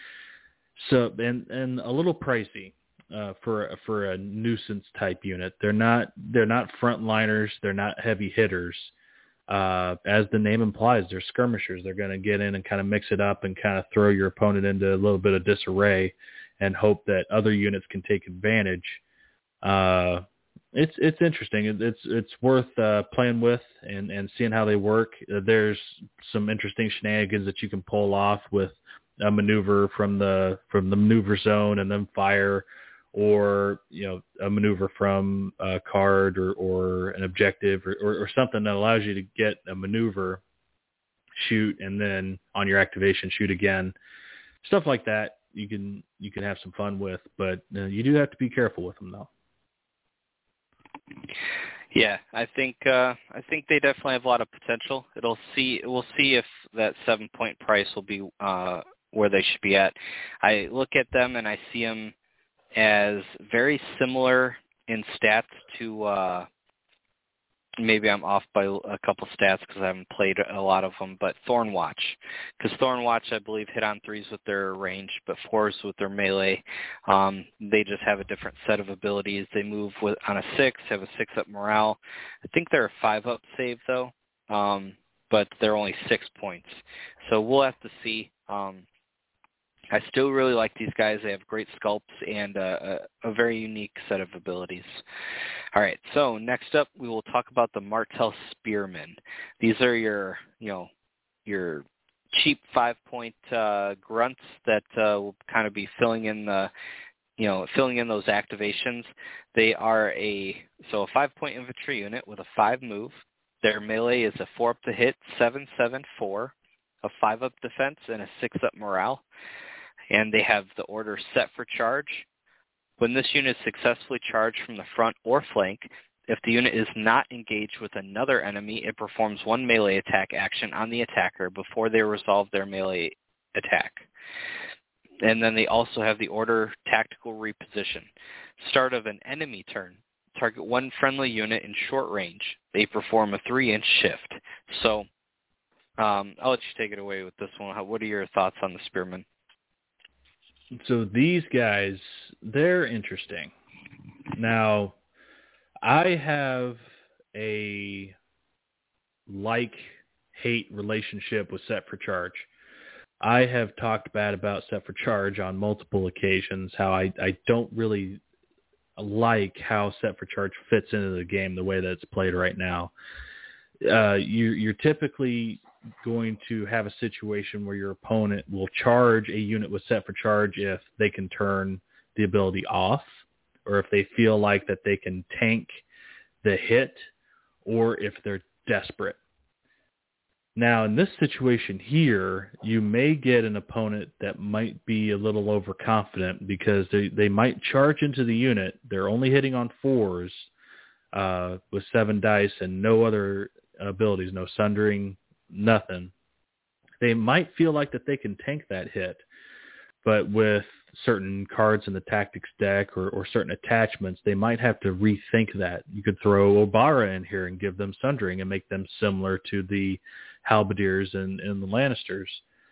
So and and a little pricey. Uh, for for a nuisance type unit. They're not they're not frontliners. They're not heavy hitters. Uh, as the name implies, they're skirmishers. They're going to get in and kind of mix it up and kind of throw your opponent into a little bit of disarray and hope that other units can take advantage. Uh, it's it's interesting. It, it's it's worth uh, playing with and, and seeing how they work. Uh, there's some interesting shenanigans that you can pull off with a maneuver from the from the maneuver zone and then fire. Or, you know, a maneuver from a card or, or an objective or, or, or something that allows you to get a maneuver, shoot, and then on your activation, shoot again. Stuff like that you can you can have some fun with, but uh, you do have to be careful with them, though. Yeah, I think uh, I think they definitely have a lot of potential. It'll see we'll see if that seven point price will be uh, where they should be at. I look at them and I see them as very similar in stats to, uh, maybe I'm off by a couple stats because I haven't played a lot of them, but Thornwatch. Because Thornwatch, I believe, hit on threes with their range, but fours with their melee. Um, they just have a different set of abilities. They move with on a six, have a six-up morale. I think they're a five-up save, though, um, but they're only six points. So we'll have to see. Um, I still really like these guys. They have great sculpts and uh, a, a very unique set of abilities. All right, so next up we will talk about the Martel Spearmen. These are your, you know, your cheap five-point uh, grunts that uh, will kind of be filling in the, you know, filling in those activations. They are a so a five-point infantry unit with a five move. Their melee is a four up to hit, seven seven four, a five up defense, and a six up morale. and they have the order set for charge. When this unit is successfully charged from the front or flank, if the unit is not engaged with another enemy, it performs one melee attack action on the attacker before they resolve their melee attack. And then they also have the order tactical reposition. Start of an enemy turn. Target one friendly unit in short range. They perform a three-inch shift. So um, I'll let you take it away with this one. How, what are your thoughts on the Spearmen? So these guys, they're interesting. Now, I have a like-hate relationship with Set for Charge. I have talked bad about Set for Charge on multiple occasions, how I, I don't really like how Set for Charge fits into the game the way that it's played right now. Uh, you, you're typically going to have a situation where your opponent will charge a unit with Set for Charge if they can turn the ability off, or if they feel like that they can tank the hit, or if they're desperate. Now, in this situation here, you may get an opponent that might be a little overconfident because they, they might charge into the unit. They're only hitting on fours uh, with seven dice and no other abilities, no sundering, nothing. They might feel like that they can tank that hit, but with certain cards in the tactics deck or, or certain attachments, they might have to rethink that. You could throw Obara in here and give them sundering and make them similar to the Halberdiers and, and the Lannisters.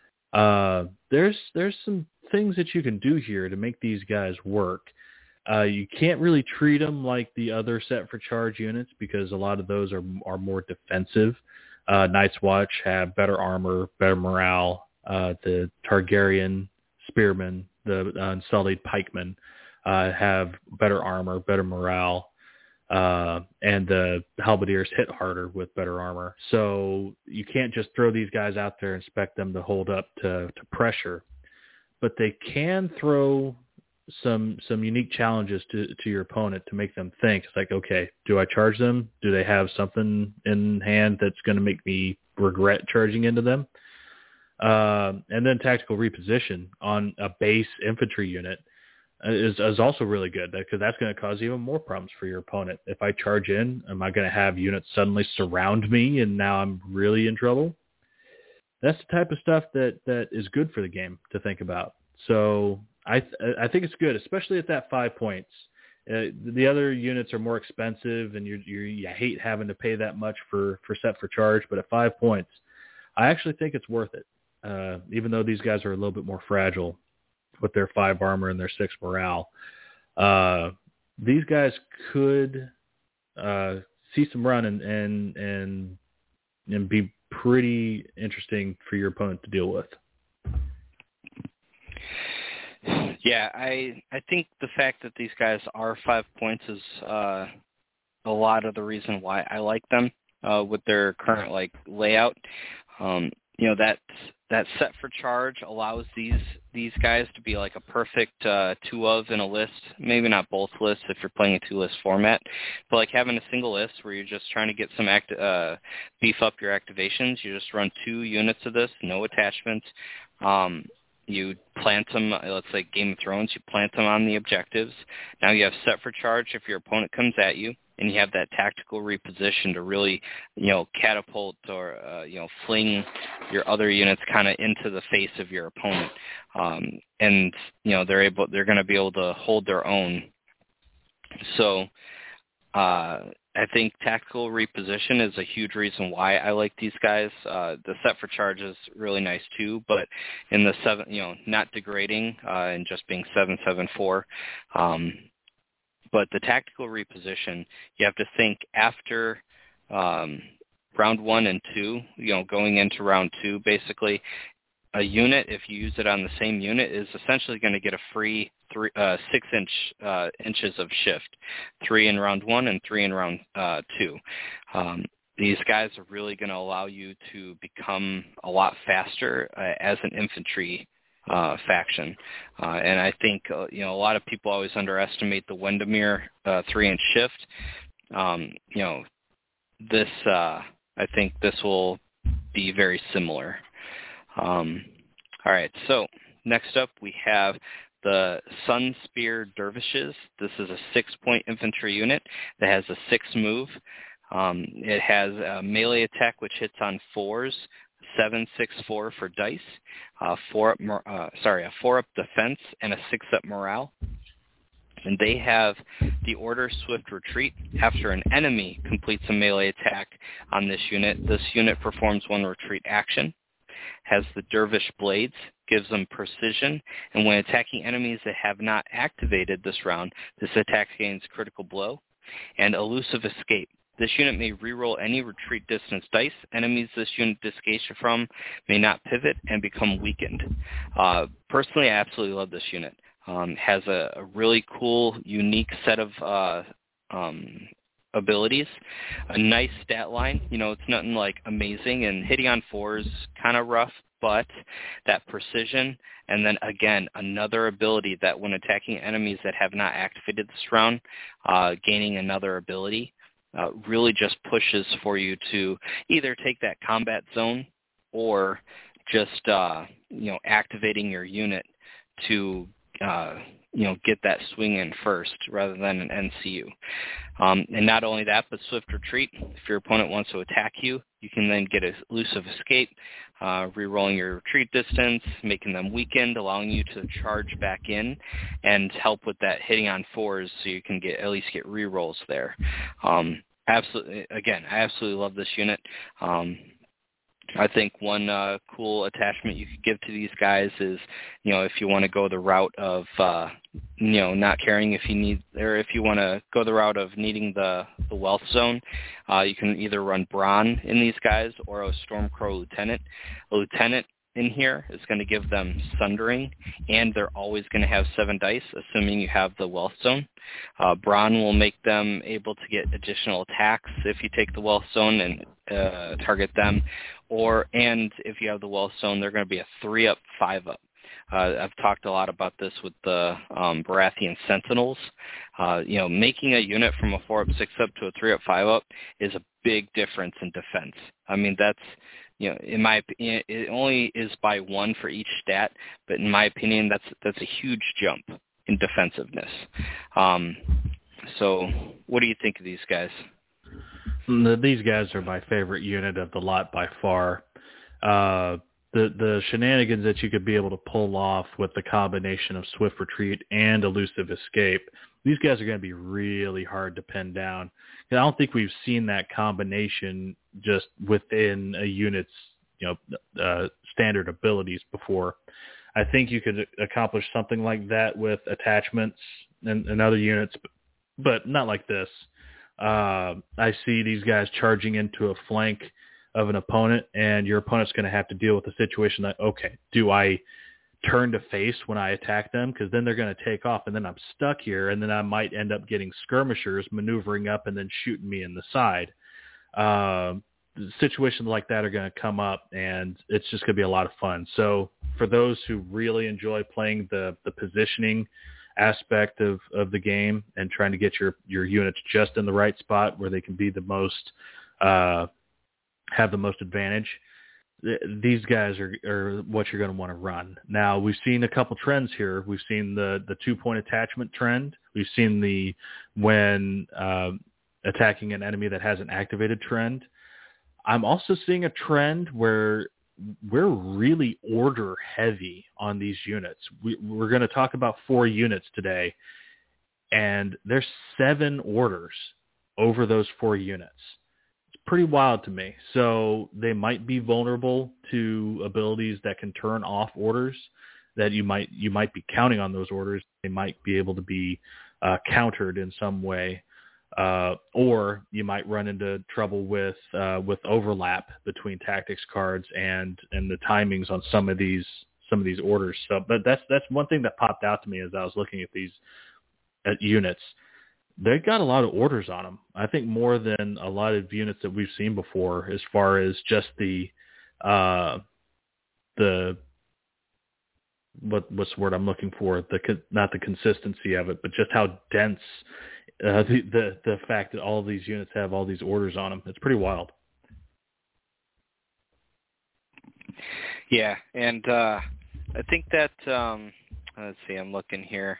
Uh, there's there's some things that you can do here to make these guys work. Uh, you can't really treat them like the other Set for Charge units because a lot of those are are more defensive. Uh, Night's Watch have better armor, better morale. Uh, the Targaryen Spearmen, the Unsullied Pikemen, uh, have better armor, better morale. Uh, and the Halberdiers hit harder with better armor. So you can't just throw these guys out there and expect them to hold up to, to pressure. But they can throw some some unique challenges to, to your opponent to make them think. It's like, okay, do I charge them? Do they have something in hand that's going to make me regret charging into them? Uh, and then tactical reposition on a base infantry unit is, is also really good because that's going to cause even more problems for your opponent. If I charge in, am I going to have units suddenly surround me and now I'm really in trouble? That's the type of stuff that, that is good for the game to think about. So I th- I think it's good, especially at that five points. Uh, the other units are more expensive and you you hate having to pay that much for, for Set for Charge, but at five points, I actually think it's worth it. Uh, even though these guys are a little bit more fragile with their five armor and their six morale. Uh, these guys could uh, see some run and, and and and be pretty interesting for your opponent to deal with. Yeah, I I think the fact that these guys are five points is uh, a lot of the reason why I like them uh, with their current like layout. Um, you know, that that Set for Charge allows these these guys to be like a perfect uh, two of in a list. Maybe not both lists if you're playing a two list format, but like having a single list where you're just trying to get some act uh, beef up your activations. You just run two units of this, no attachments. Um, You plant them, let's say Game of Thrones, you plant them on the objectives. Now you have Set for Charge if your opponent comes at you, and you have that tactical reposition to really, you know, catapult or, uh, you know, fling your other units kind of into the face of your opponent. Um, and, you know, they're able, they're going to be able to hold their own. So, uh, I think tactical reposition is a huge reason why I like these guys. Uh, the Set for Charge is really nice too, but in the seven, you know, not degrading uh, and just being seven seven four. Um, but the tactical reposition, you have to think after um, round one and two, you know, going into round two, basically, a unit, if you use it on the same unit, is essentially going to get a free three, uh, six inch uh, inches of shift, three in round one and three in round uh, two. Um, these guys are really going to allow you to become a lot faster uh, as an infantry uh, faction. Uh, and I think, uh, you know, a lot of people always underestimate the Windermere uh, three inch shift. Um, you know, this, uh, I think this will be very similar. Um, all right, so Next up, we have the Sun Spear Dervishes. This is a six-point infantry unit that has a six move. Um, it has a melee attack which hits on fours, seven, six, four for dice, uh, four up, uh, sorry, a four up defense, and a six up morale. And they have the order Swift Retreat. After an enemy completes a melee attack on this unit, this unit performs one retreat action. Has the Dervish Blades, gives them precision, and when attacking enemies that have not activated this round, this attack gains critical blow. And Elusive Escape. This unit may reroll any retreat distance dice. Enemies this unit disengaged from may not pivot and become weakened. Uh, personally, I absolutely love this unit. Um, has a, a really cool, unique set of uh, um, abilities, a nice stat line. You know, it's nothing like amazing, and hitting on fours kind of rough, but that precision, and then again, another ability that when attacking enemies that have not activated this round, uh, gaining another ability, uh, really just pushes for you to either take that combat zone or just, uh, you know, activating your unit to Uh, you know, get that swing in first rather than an N C U. Um, and not only that, but Swift Retreat. If your opponent wants to attack you, you can then get a Elusive Escape, uh, re-rolling your retreat distance, making them weakened, allowing you to charge back in and help with that hitting on fours so you can get at least get re-rolls there. Um, absolutely, again, I absolutely love this unit. Um, I think one uh, cool attachment you could give to these guys is, you know, if you want to go the route of, uh, you know, not caring if you need, or if you want to go the route of needing the, the wealth zone, uh, you can either run Brawn in these guys or a Stormcrow Lieutenant. A Lieutenant in here is going to give them Sundering, and they're always going to have seven dice, assuming you have the wealth zone. Uh, Brawn will make them able to get additional attacks if you take the wealth zone and uh, target them, or and if you have the wealth zone, they're going to be a three up, five up. Uh, I've talked a lot about this with the um, Baratheon Sentinels. Uh, you know, making a unit from a four up, six up to a three up, five up is a big difference in defense. I mean, that's, you know, in my opinion, it only is by one for each stat, but in my opinion, that's that's a huge jump in defensiveness. Um, so, what do you think of these guys? These guys are my favorite unit of the lot by far. Uh, the the shenanigans that you could be able to pull off with the combination of Swift Retreat and Elusive Escape, these guys are going to be really hard to pin down. And I don't think we've seen that combination just within a unit's, you know, uh, standard abilities before. I think you could accomplish something like that with attachments and, and other units, but, but not like this. Uh, I see these guys charging into a flank of an opponent, and your opponent's going to have to deal with the situation that, okay, do I turn to face when I attack them? Because then they're going to take off, and then I'm stuck here, and then I might end up getting skirmishers maneuvering up and then shooting me in the side. Uh, situations like that are going to come up, and it's just going to be a lot of fun. So for those who really enjoy playing the, the positioning aspect of, of the game and trying to get your, your units just in the right spot where they can be the most, uh, have the most advantage, these guys are, are what you're going to want to run. Now, we've seen a couple trends here. We've seen the, the two-point attachment trend. We've seen the when uh, attacking an enemy that hasn't activated trend. I'm also seeing a trend where we're really order heavy on these units. We, we're going to talk about four units today, and there's seven orders over those four units. Pretty wild to me. So they might be vulnerable to abilities that can turn off orders that you might you might be counting on those orders. They might be able to be uh, countered in some way, uh, or you might run into trouble with uh, with overlap between tactics cards and and the timings on some of these some of these orders. So, but that's that's one thing that popped out to me as I was looking at these at units. They got a lot of orders on them. I think more than a lot of units that we've seen before, as far as just the, uh, the, what, what's the word I'm looking for? The, not the consistency of it, but just how dense, uh, the, the, the fact that all of these units have all these orders on them. It's pretty wild. Yeah. And, uh, I think that, um, let's see, I'm looking here,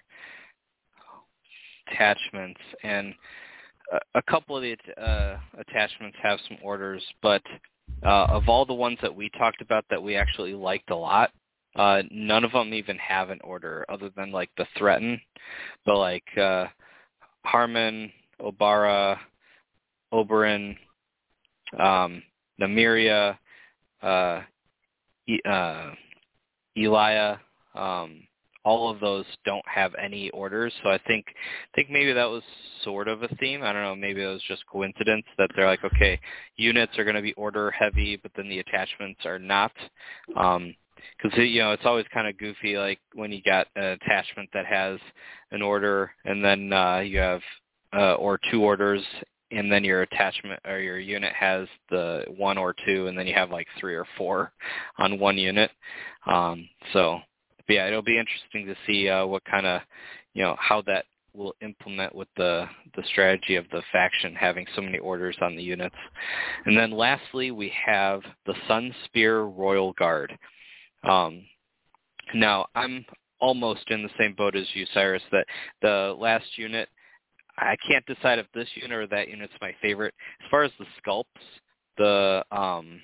attachments, and a, a couple of the uh, attachments have some orders, but uh, of all the ones that we talked about that we actually liked a lot, uh, none of them even have an order other than like the Threaten, but like uh, Harmon, Obara, Oberyn, um, Nymeria, uh, e- uh, Elia, um, all of those don't have any orders. So I think I think maybe that was sort of a theme. I don't know. Maybe it was just coincidence that they're like, okay, units are going to be order heavy, but then the attachments are not. Um, because you know it's always kind of goofy, like when you got an attachment that has an order, and then uh, you have uh, or two orders, and then your attachment or your unit has the one or two, and then you have like three or four on one unit. Um, so, but yeah, it'll be interesting to see uh, what kind of, you know, how that will implement with the the strategy of the faction having so many orders on the units. And then lastly, we have the Sunspear Royal Guard. Um, now, I'm almost in the same boat as you, Cyrus, that the last unit, I can't decide if this unit or that unit's my favorite. As far as the sculpts, the um,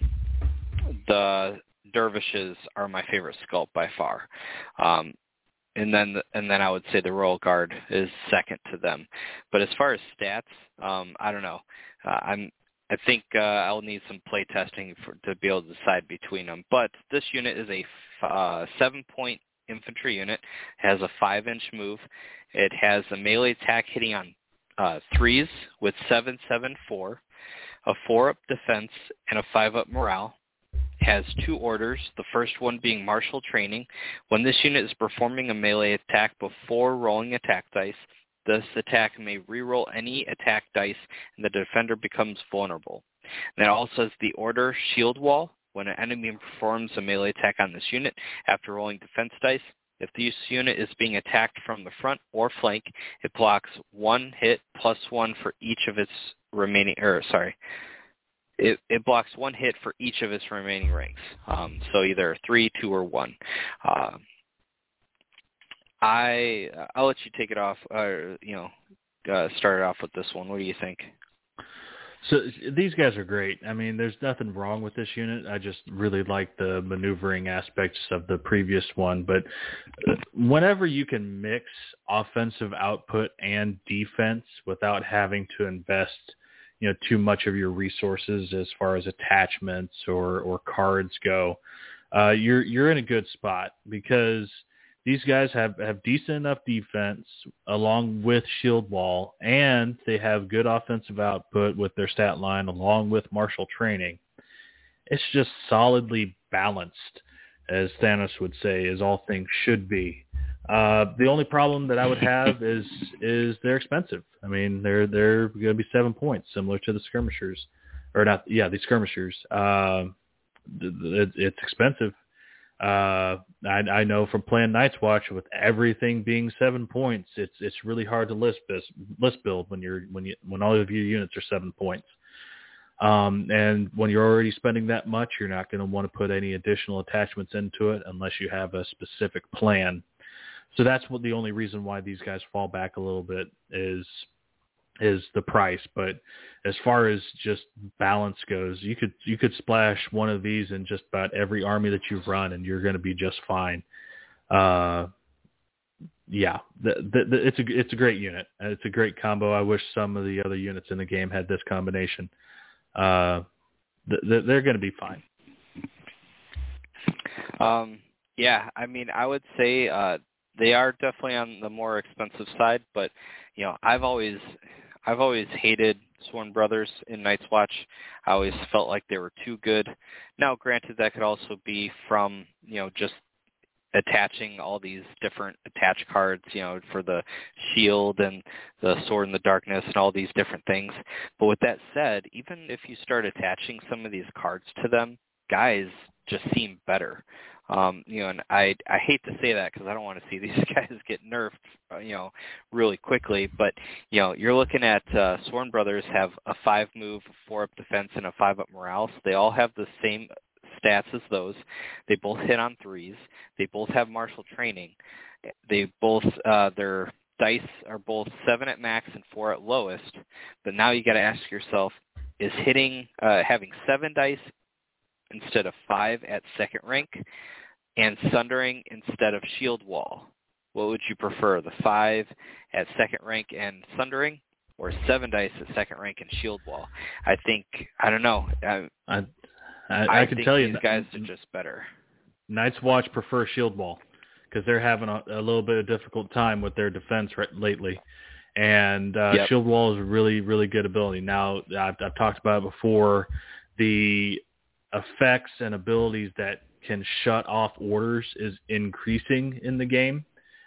the dervishes are my favorite sculpt by far, um, and then the, and then I would say the Royal Guard is second to them. But as far as stats, um, I don't know. Uh, I'm I think uh, I'll need some play testing for, to be able to decide between them. But this unit is a uh, seven-point infantry unit. It has a five-inch move. It has a melee attack hitting on uh, threes with seven, seven, four, a four-up defense, and a five-up morale. It has two orders, the first one being martial training. When this unit is performing a melee attack before rolling attack dice, this attack may reroll any attack dice, and the defender becomes vulnerable. And it also has the order Shield Wall. When an enemy performs a melee attack on this unit after rolling defense dice, if this unit is being attacked from the front or flank, it blocks one hit plus one for each of its remaining, or sorry, it, it blocks one hit for each of its remaining ranks. Um, so either three, two, or one. Uh, I I'll let you take it off, or you know, uh, start it off with this one. What do you think? So these guys are great. I mean, there's nothing wrong with this unit. I just really like the maneuvering aspects of the previous one. But whenever you can mix offensive output and defense without having to invest, you know, too much of your resources as far as attachments or, or cards go, uh, you're you're in a good spot, because these guys have, have decent enough defense along with shield wall, and they have good offensive output with their stat line along with martial training. It's just solidly balanced, as Thanos would say, as all things should be. Uh, the only problem that I would have is is they're expensive. I mean, they're they're going to be seven points, similar to the skirmishers, or not? Yeah, the skirmishers. Uh, it, it's expensive. Uh, I, I know from playing Night's Watch, with everything being seven points, it's it's really hard to list this list build when you're when you when all of your units are seven points. Um, and when you're already spending that much, you're not going to want to put any additional attachments into it unless you have a specific plan. So that's what the only reason why these guys fall back a little bit is is the price. But as far as just balance goes, you could you could splash one of these in just about every army that you run, and you're going to be just fine. Uh, yeah, the, the, the, it's a it's a great unit. It's a great combo. I wish some of the other units in the game had this combination. Uh, th- they're going to be fine. Um, yeah, I mean, I would say uh, they are definitely on the more expensive side, but you know, I've always I've always hated Sworn Brothers in Night's Watch. I always felt like they were too good. Now, granted, that could also be from, you know, just attaching all these different attach cards, you know, for the shield and the Sword in the Darkness and all these different things. But with that said, even if you start attaching some of these cards to them, guys just seem better. Um, you know, and I I hate to say that because I don't want to see these guys get nerfed, you know, really quickly. But, you know, you're looking at uh, Sworn Brothers have a five-move, four-up defense, and a five-up morale. So they all have the same stats as those. They both hit on threes. They both have martial training. They both uh, their dice are both seven at max and four at lowest. But now you got to ask yourself: is hitting uh, having seven dice instead of five at second rank, and sundering instead of shield wall? What would you prefer, the five at second rank and sundering, or seven dice at second rank and shield wall? I think, I don't know. I, I, I, I I can think tell these you, guys are just better. Night's Watch prefer shield wall because they're having a, a little bit of difficult time with their defense right, lately. And uh, yep. shield wall is a really, really good ability. Now, I've, I've talked about it before, the effects and abilities that can shut off orders is increasing in the game.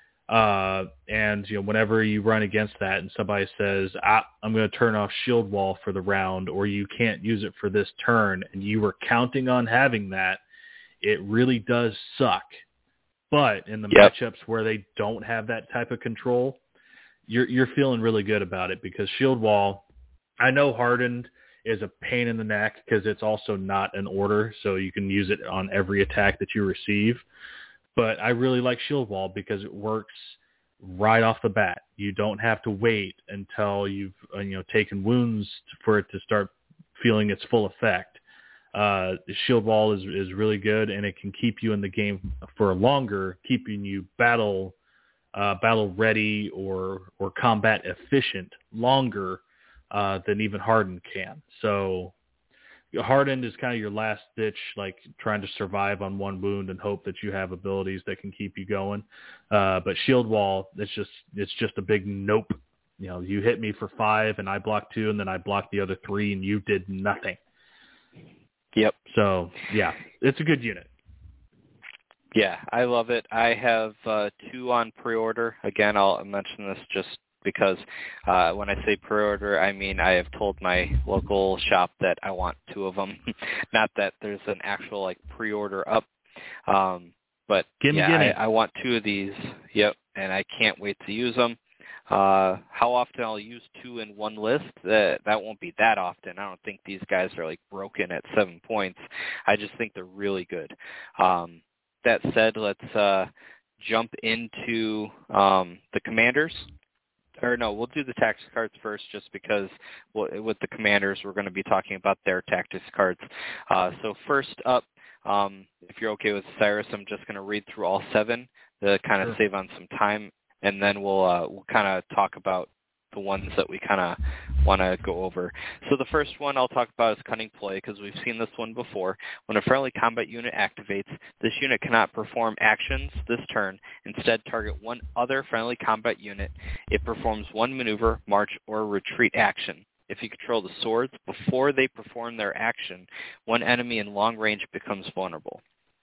Uh, and, you know, whenever you run against that and somebody says, ah, I'm going to turn off shield wall for the round, or you can't use it for this turn, and you were counting on having that, it really does suck. But in the yep. matchups where they don't have that type of control, you're, you're feeling really good about it, because shield wall, I know hardened is a pain in the neck because it's also not an order, so you can use it on every attack that you receive. But I really like shield wall because it works right off the bat. You don't have to wait until you've you know taken wounds for it to start feeling its full effect. Uh, shield wall is is really good, and it can keep you in the game for longer, keeping you battle uh, battle ready or or combat efficient longer uh, than even hardened can. So hardened is kind of your last ditch, like trying to survive on one wound and hope that you have abilities that can keep you going. Uh, but shield wall, it's just it's just a big nope. You know, you hit me for five and I blocked two, and then I blocked the other three, and you did nothing. Yep. So yeah, it's a good unit. Yeah, I love it. I have uh, two on pre-order. Again, I'll mention this just because uh, when I say pre-order, I mean I have told my local shop that I want two of them. Not that there's an actual like pre-order up, um, but gimme, yeah, gimme. I, I want two of these. Yep, and I can't wait to use them. Uh, how often I'll use two in one list? That that won't be that often. I don't think these guys are like broken at seven points. I just think they're really good. Um, that said, let's uh, jump into um, the commanders. Or no, we'll do the tactics cards first, just because we'll, with the commanders, we're going to be talking about their tactics cards. Uh, so first up, um, if you're okay with Cyrus, I'm just going to read through all seven to kind of Sure. save on some time, and then we'll uh, we'll kind of talk about the ones that we kind of want to go over. So the first one I'll talk about is Cunning Ploy, because we've seen this one before. When a friendly combat unit activates, this unit cannot perform actions this turn. Instead, target one other friendly combat unit. It performs one maneuver, march, or retreat action. If you control the swords before they perform their action, one enemy in long range becomes vulnerable.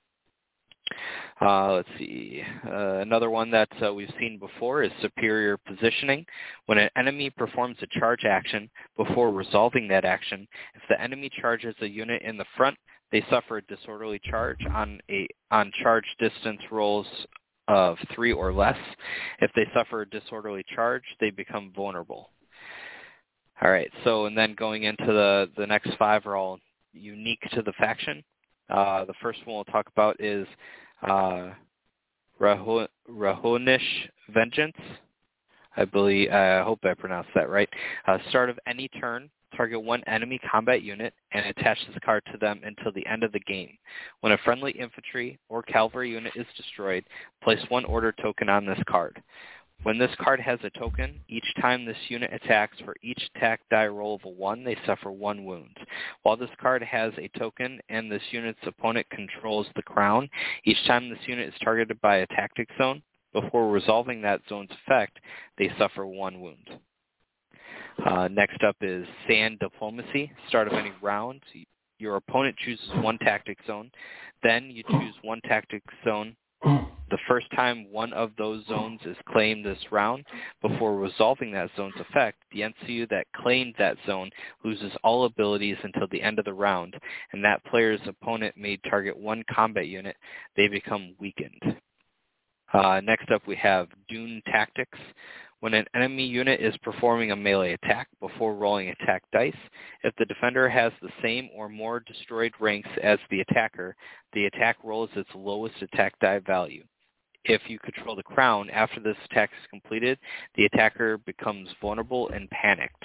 Uh, let's see. Uh, another one that uh, we've seen before is Superior Positioning. When an enemy performs a charge action before resolving that action, if the enemy charges a unit in the front, they suffer a disorderly charge on a on charge distance rolls of three or less. If they suffer a disorderly charge, they become vulnerable. All right. So, and then going into the the next five are all unique to the faction. Uh, the first one we'll talk about is uh, Raho- Rahonish Vengeance. I believe, I hope I pronounced that right. Uh, start of any turn, target one enemy combat unit and attach this card to them until the end of the game. When a friendly infantry or cavalry unit is destroyed, place one order token on this card. When this card has a token, each time this unit attacks for each attack die roll of a one, they suffer one wound. While this card has a token and this unit's opponent controls the crown, each time this unit is targeted by a tactic zone, before resolving that zone's effect, they suffer one wound. Uh, next up is Sand Diplomacy. Start of any round, your opponent chooses one tactic zone. Then you choose one tactic zone the first time one of those zones is claimed this round. Before resolving that zone's effect, the N C U that claimed that zone loses all abilities until the end of the round, and that player's opponent may target one combat unit. They become weakened. Uh, next up, we have Dune Tactics. When an enemy unit is performing a melee attack before rolling attack dice, if the defender has the same or more destroyed ranks as the attacker, the attack rolls its lowest attack die value. If you control the crown after this attack is completed, the attacker becomes vulnerable and panicked.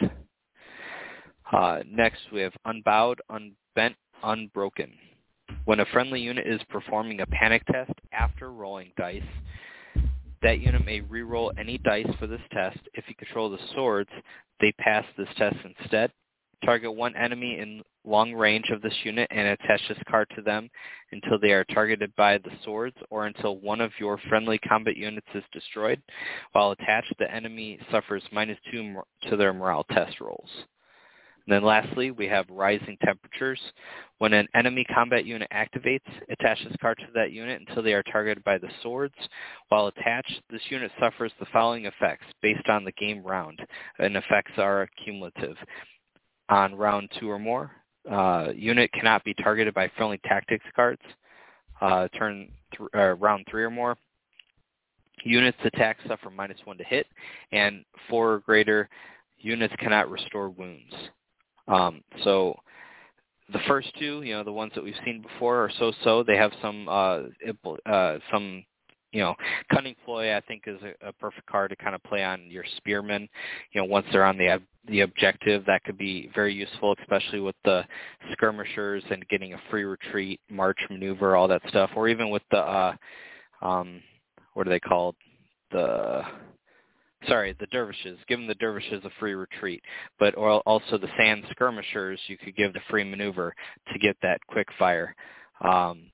Uh, next, we have Unbowed, Unbent, Unbroken. When a friendly unit is performing a panic test after rolling dice, that unit may reroll any dice for this test. If you control the swords, they pass this test instead. Target one enemy in long range of this unit and attach this card to them until they are targeted by the swords or until one of your friendly combat units is destroyed. While attached, the enemy suffers minus two to their morale test rolls. And then lastly, we have Rising Temperatures. When an enemy combat unit activates, attach this card to that unit until they are targeted by the swords. While attached, this unit suffers the following effects based on the game round, and effects are cumulative. On round two or more, uh, unit cannot be targeted by friendly tactics cards. Uh, turn th- uh, round three or more, units attack suffer minus one to hit, and four or greater, units cannot restore wounds. Um, so the first two, you know, the ones that we've seen before are so-so. They have some, uh, uh, some, you know, Cunning Ploy, I think, is a, a perfect card to kind of play on your spearmen. You know, once they're on the the objective, that could be very useful, especially with the skirmishers and getting a free retreat, march maneuver, all that stuff. Or even with the, uh, um, what are they called? The Sorry, the dervishes. Give them the dervishes a free retreat. But or also the sand skirmishers, you could give the free maneuver to get that quick fire. Um,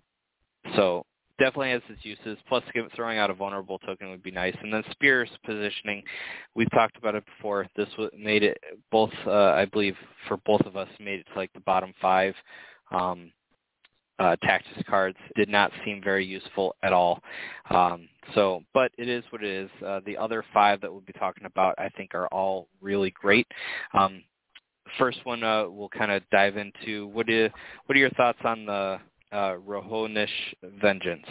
so definitely has its uses. Plus, give, throwing out a vulnerable token would be nice. And then Spear's positioning, we've talked about it before. This made it both, uh, I believe, for both of us, made it to like the bottom five. Um, Uh, tactics cards did not seem very useful at all. Um, so, but it is what it is. Uh, the other five that we'll be talking about, I think, are all really great. Um, first one uh, we'll kind of dive into. What, is, what are your thoughts on the uh, Rohonish Vengeance?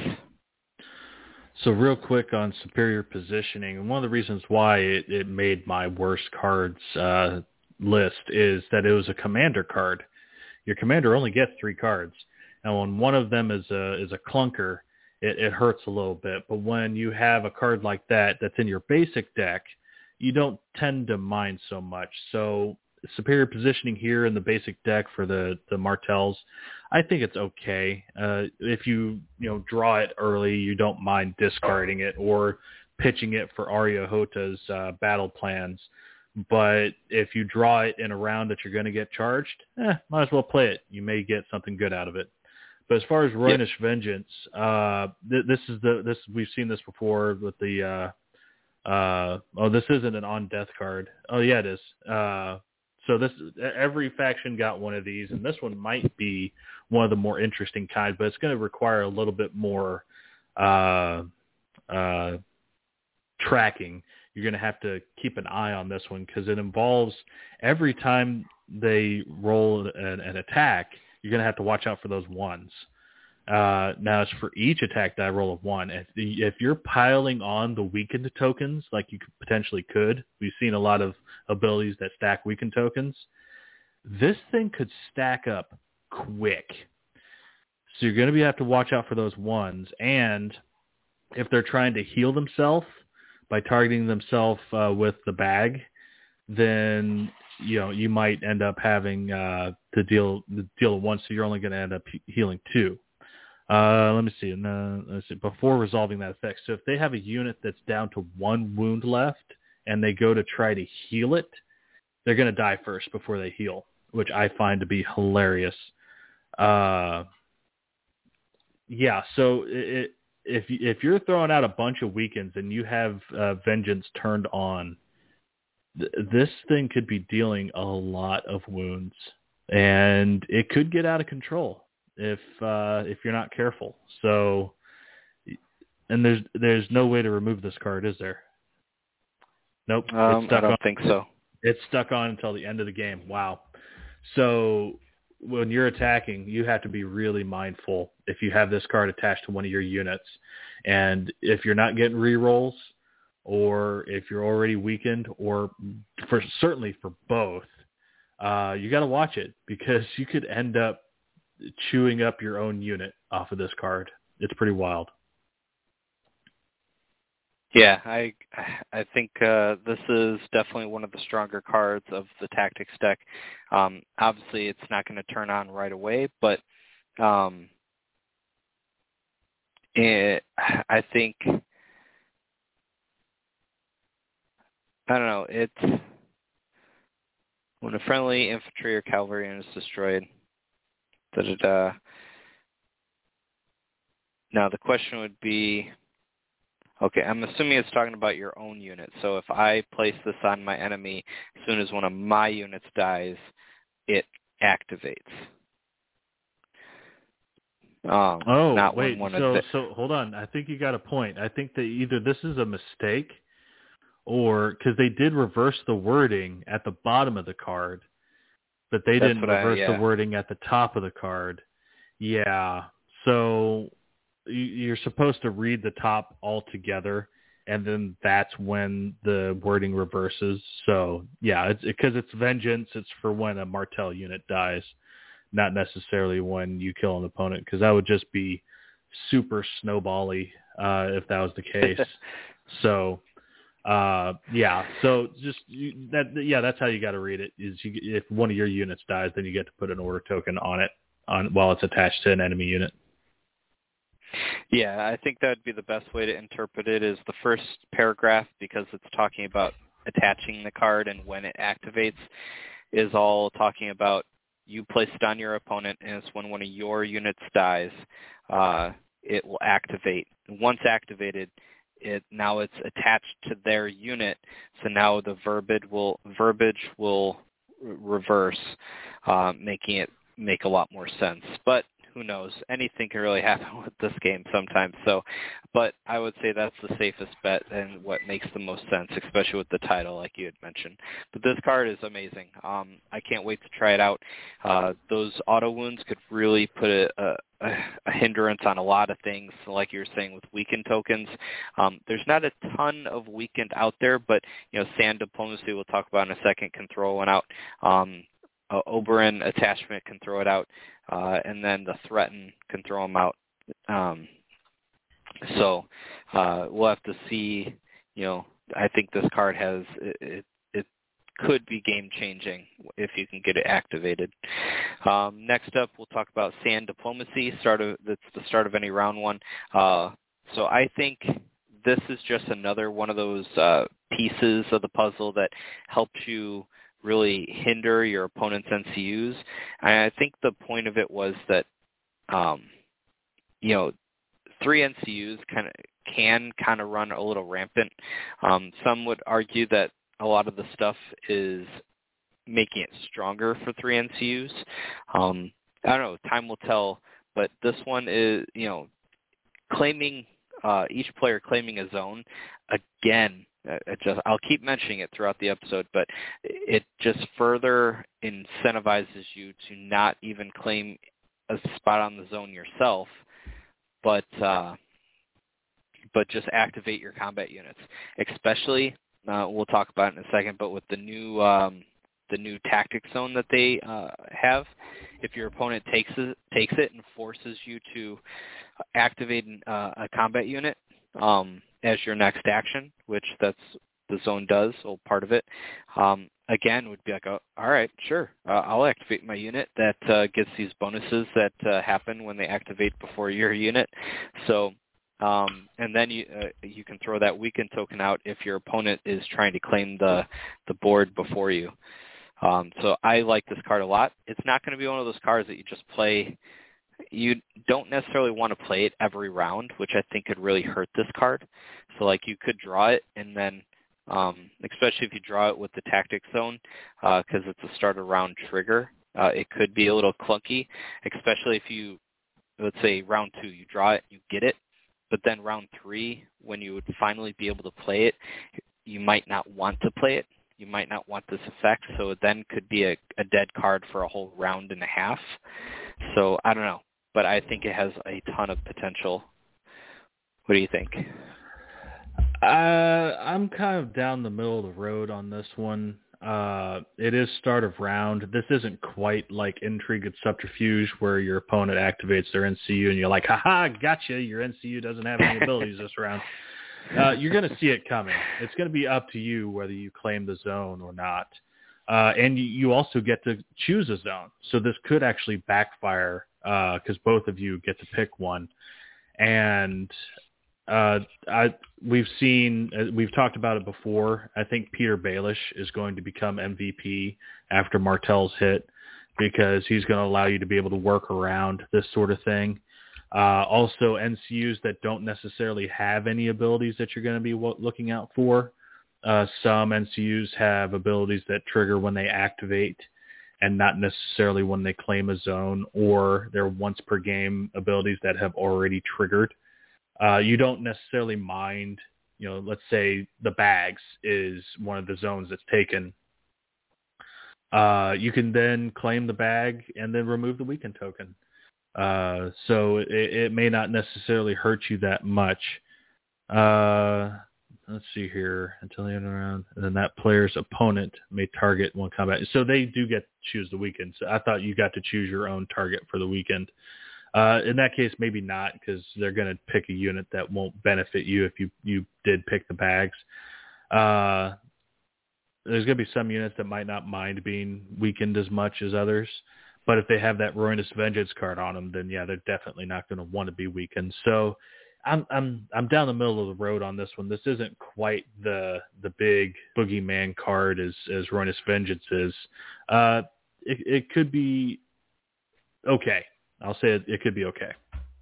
So real quick on superior positioning, and one of the reasons why it, it made my worst cards uh, list is that it was a commander card. Your commander only gets three cards. Now, when one of them is a is a clunker, it, it hurts a little bit. But when you have a card like that that's in your basic deck, you don't tend to mind so much. So superior positioning here in the basic deck for the, the Martells, I think it's okay. Uh, if you you know draw it early, you don't mind discarding it or pitching it for Arya Hota's uh, battle plans. But if you draw it in a round that you're going to get charged, eh, might as well play it. You may get something good out of it. But as far as Rohonish yep. Vengeance, uh, th- this is the this we've seen this before with the uh, uh, oh this isn't an on death card. Oh yeah, it is. Uh, so this every faction got one of these, and this one might be one of the more interesting kinds, but it's going to require a little bit more uh, uh, tracking. You're going to have to keep an eye on this one because it involves every time they roll an, an attack, you're going to have to watch out for those ones. Uh, now, it's for each attack die roll of one. If, the, if you're piling on the weakened tokens, like you could, potentially could, we've seen a lot of abilities that stack weakened tokens, this thing could stack up quick. So you're going to be have to watch out for those ones. And if they're trying to heal themselves by targeting themselves uh, with the bag, then you know you might end up having uh, to deal deal one, so you're only going to end up he- healing two. Uh, let me see. Uh, let's see. Before resolving that effect, so if they have a unit that's down to one wound left and they go to try to heal it, they're going to die first before they heal, which I find to be hilarious. Uh, yeah. So it, if if you're throwing out a bunch of weakens and you have uh, Vengeance turned on, this thing could be dealing a lot of wounds, and it could get out of control if uh, if you're not careful. So, and there's there's no way to remove this card, is there? Nope. Um, it's stuck I don't on. think so. It's stuck on until the end of the game. Wow. So when you're attacking, you have to be really mindful if you have this card attached to one of your units, and if you're not getting rerolls, or if you're already weakened, or for certainly for both, uh, you got to watch it because you could end up chewing up your own unit off of this card. It's pretty wild. Yeah, I I think uh, this is definitely one of the stronger cards of the Tactics deck. Um, obviously, it's not going to turn on right away, but um, it, I think, I don't know, it's when a friendly infantry or cavalry unit is destroyed. Da, da, da. Now, the question would be, okay, I'm assuming it's talking about your own unit. So if I place this on my enemy, as soon as one of my units dies, it activates. Um, oh, not wait, when one so, of so hold on. I think you got a point. I think that either this is a mistake or because they did reverse the wording at the bottom of the card, but they That's didn't what I- reverse yeah. the wording at the top of the card. Yeah. So you- you're supposed to read the top all together, and then that's when the wording reverses. So yeah, it's because it's vengeance. It's for when a Martel unit dies, not necessarily when you kill an opponent, because that would just be super snowbally uh, if that was the case. so uh, yeah, so just you, that yeah, that's how you got to read it. Is you, if one of your units dies, then you get to put an order token on it on while it's attached to an enemy unit. Yeah, I think that would be the best way to interpret it is the first paragraph, because it's talking about attaching the card and when it activates, is all talking about you place it on your opponent, and it's when one of your units dies, uh, it will activate. Once activated, it now it's attached to their unit, so now the verbiage will verbiage will reverse, uh, making it make a lot more sense. But who knows? Anything can really happen with this game sometimes. So, but I would say that's the safest bet and what makes the most sense, especially with the title, like you had mentioned. But this card is amazing. Um, I can't wait to try it out. Uh, those auto wounds could really put a, a, a hindrance on a lot of things, like you were saying with weakened tokens. Um, there's not a ton of weakened out there, but you know, Sand Diplomacy, we'll talk about in a second, can throw one out. Um, Uh, Oberyn Attachment can throw it out, uh, and then the Threaten can throw them out. Um, so uh, we'll have to see. You know, I think this card has it. It, it could be game changing if you can get it activated. Um, next up, we'll talk about Sand Diplomacy. Start of that's the start of any round one. Uh, so I think this is just another one of those uh, pieces of the puzzle that helps you really hinder your opponent's N C Us. And I think the point of it was that, um, you know, three N C Us kind of can kind of run a little rampant. Um, some would argue that a lot of the stuff is making it stronger for three N C Us. Um, I don't know, time will tell, but this one is, you know, claiming, uh, each player claiming a zone, again, It just, I'll keep mentioning it throughout the episode, but it just further incentivizes you to not even claim a spot on the zone yourself, but uh, but just activate your combat units. Especially, uh, we'll talk about it in a second, but with the new um, the new tactic zone that they uh, have, if your opponent takes it, takes it and forces you to activate uh, a combat unit, um, as your next action, which that's the zone does, so part of it, um, again, would be like, oh, all right, sure, uh, I'll activate my unit that uh, gets these bonuses that uh, happen when they activate before your unit. So, um, and then you uh, you can throw that weakened token out if your opponent is trying to claim the, the board before you. Um, so I like this card a lot. It's not going to be one of those cards that you just play. You don't necessarily want to play it every round, which I think could really hurt this card. So, like, you could draw it, and then, um, especially if you draw it with the tactic zone, because uh, it's a start of round trigger, uh, it could be a little clunky, especially if you, let's say, round two, you draw it, you get it, but then round three, when you would finally be able to play it, you might not want to play it. You might not want this effect, so it then could be a, a dead card for a whole round and a half. So I don't know, but I think it has a ton of potential. What do you think? Uh, I'm kind of down the middle of the road on this one. Uh, it is start of round. This isn't quite like Intrigue and Subterfuge where your opponent activates their N C U and you're like, haha, gotcha, your N C U doesn't have any abilities this round. Uh, you're going to see it coming. It's going to be up to you whether you claim the zone or not. Uh, and you, you also get to choose a zone. So this could actually backfire because uh, both of you get to pick one. And uh, I, we've seen, uh, we've talked about it before. I think Peter Baelish is going to become M V P after Martell's hit because he's going to allow you to be able to work around this sort of thing. Uh, also, N C Us that don't necessarily have any abilities that you're going to be w- looking out for. Uh, some N C Us have abilities that trigger when they activate and not necessarily when they claim a zone, or they're once per game abilities that have already triggered. Uh, you don't necessarily mind, you know, let's say the bags is one of the zones that's taken. Uh, you can then claim the bag and then remove the weakened token. Uh, so it, it may not necessarily hurt you that much. Uh, let's see here. Until the end of the round. And then that player's opponent may target one combat. So they do get to choose the weekend. So I thought you got to choose your own target for the weekend. Uh, in that case, maybe not, because they're going to pick a unit that won't benefit you if you, you did pick the bags. Uh, there's going to be some units that might not mind being weakened as much as others. But if they have that Ruinous Vengeance card on them, then yeah, they're definitely not going to want to be weakened. So I'm I'm I'm down the middle of the road on this one. This isn't quite the the big boogeyman card as as Ruinous Vengeance is. Uh, it it could be okay. I'll say it, it could be okay.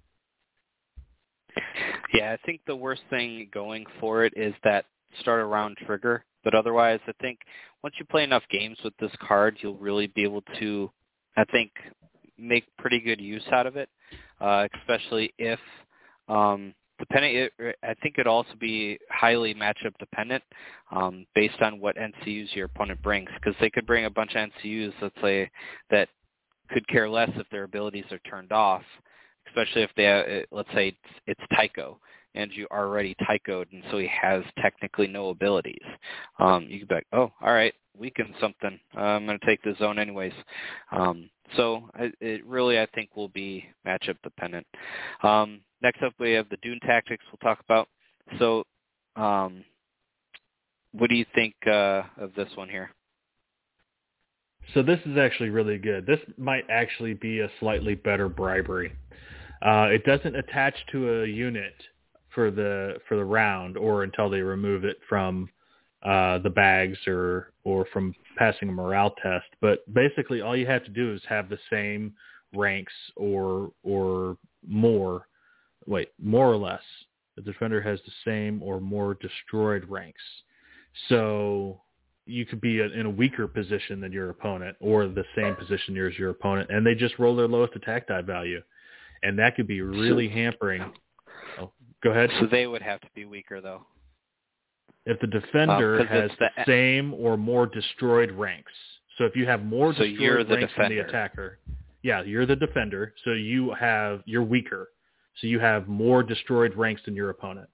Yeah, I think the worst thing going for it is that start a round trigger. But otherwise, I think once you play enough games with this card, you'll really be able to, I think, make pretty good use out of it, uh, especially if, um, depending, it, I think it'd also be highly matchup dependent um, based on what N C Us your opponent brings, because they could bring a bunch of N C Us, let's say, that could care less if their abilities are turned off, especially if they, uh, let's say it's, it's Tycho, and you already Tychoed, and so he has technically no abilities. Um, you could be like, oh, all right, weaken something. Uh, I'm going to take the zone anyways. Um, so I, it really, I think, will be matchup dependent. Um, next up, we have the Dune Tactics we'll talk about. So um, what do you think uh, of this one here? So this is actually really good. This might actually be a slightly better bribery. Uh, it doesn't attach to a unit for the for the round or until they remove it from uh, the bags or or from passing a morale test. But basically, all you have to do is have the same ranks or or more. Wait, more or less. The defender has the same or more destroyed ranks. So you could be in a weaker position than your opponent or the same position as your opponent, and they just roll their lowest attack die value. And that could be really hampering. Oh, go ahead. So they would have to be weaker, though. If the defender um, has the, the same or more destroyed ranks. So if you have more so destroyed the ranks defender. than the attacker, yeah, you're the defender. So you have you're weaker. So you have more destroyed ranks than your opponent.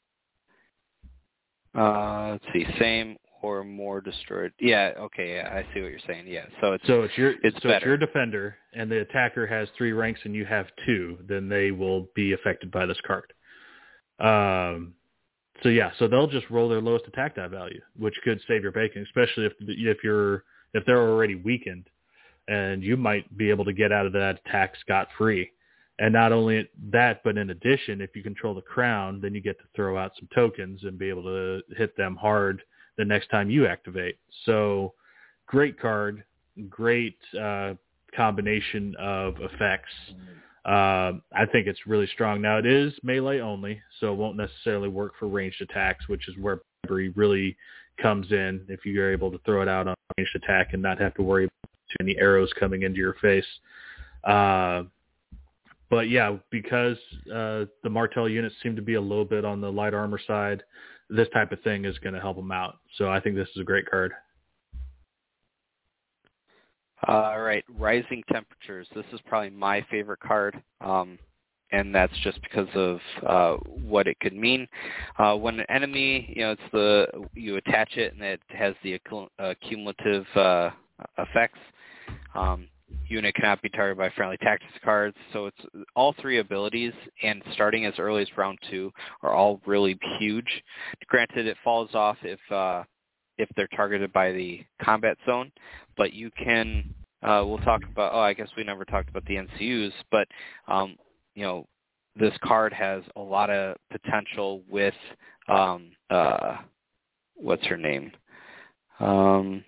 Uh, let's see, same or more destroyed. Yeah, okay, yeah, I see what you're saying. Yeah, so it's so it's your it's so better. It's your defender, and the attacker has three ranks, and you have two. Then they will be affected by this card. Um, so yeah, so they'll just roll their lowest attack die value, which could save your bacon, especially if if you're if they're already weakened, and you might be able to get out of that attack scot free. And not only that, but in addition, if you control the crown, then you get to throw out some tokens and be able to hit them hard the next time you activate. So great card, great uh, combination of effects. Uh, I think it's really strong. Now, it is melee only, so it won't necessarily work for ranged attacks, which is where bribery really comes in if you're able to throw it out on a ranged attack and not have to worry about too many arrows coming into your face. Uh, But yeah, because uh, the Martell units seem to be a little bit on the light armor side, this type of thing is going to help them out. So I think this is a great card. All right, Rising Temperatures. This is probably my favorite card. Um, and that's just because of uh, what it could mean. Uh, when an enemy, you know, it's the you attach it and it has the accum- uh, cumulative uh, effects. Um, unit cannot be targeted by friendly tactics cards, so it's all three abilities, and starting as early as round two are all really huge. Granted, it falls off if uh, if they're targeted by the combat zone, but you can. Uh, we'll talk about. Oh, I guess we never talked about the N C Us, but um, you know, this card has a lot of potential with um, uh, what's her name? Um,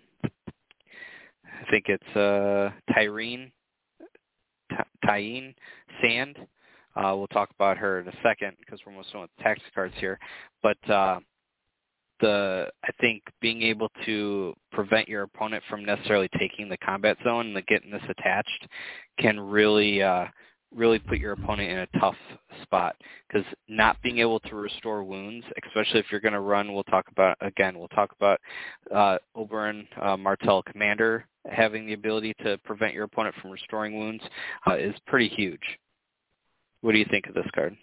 I think it's uh, Tyreen, Tyene Sand. Uh, we'll talk about her in a second because we're almost done with tactics cards here. But uh, the I think being able to prevent your opponent from necessarily taking the combat zone and getting this attached can really uh, really put your opponent in a tough spot, because not being able to restore wounds, especially if you're going to run, we'll talk about, again, we'll talk about uh, Oberyn uh, Martell Commander having the ability to prevent your opponent from restoring wounds uh, is pretty huge. What do you think of this card?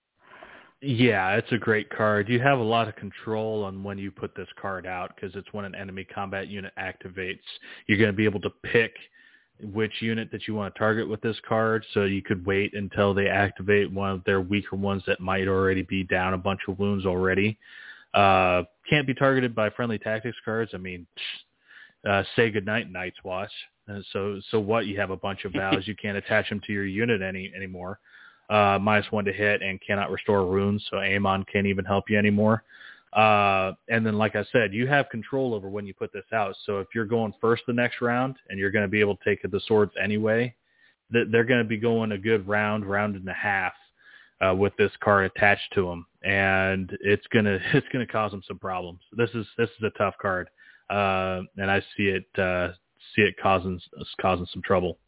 Yeah, it's a great card. You have a lot of control on when you put this card out, because it's when an enemy combat unit activates. You're going to be able to pick which unit that you want to target with this card, so you could wait until they activate one of their weaker ones that might already be down a bunch of wounds already. Uh, can't be targeted by friendly tactics cards. I mean, uh, say goodnight, Night's Watch. Uh, so so what? You have a bunch of vows. You can't attach them to your unit any anymore. Uh, minus one to hit and cannot restore wounds, so Aemon can't even help you anymore. Uh, and then, like I said, you have control over when you put this out. So if you're going first the next round and you're going to be able to take the swords anyway, th- they're going to be going a good round, round and a half uh, with this card attached to them, and it's gonna it's gonna cause them some problems. This is this is a tough card, uh, and I see it uh, see it causing causing some trouble.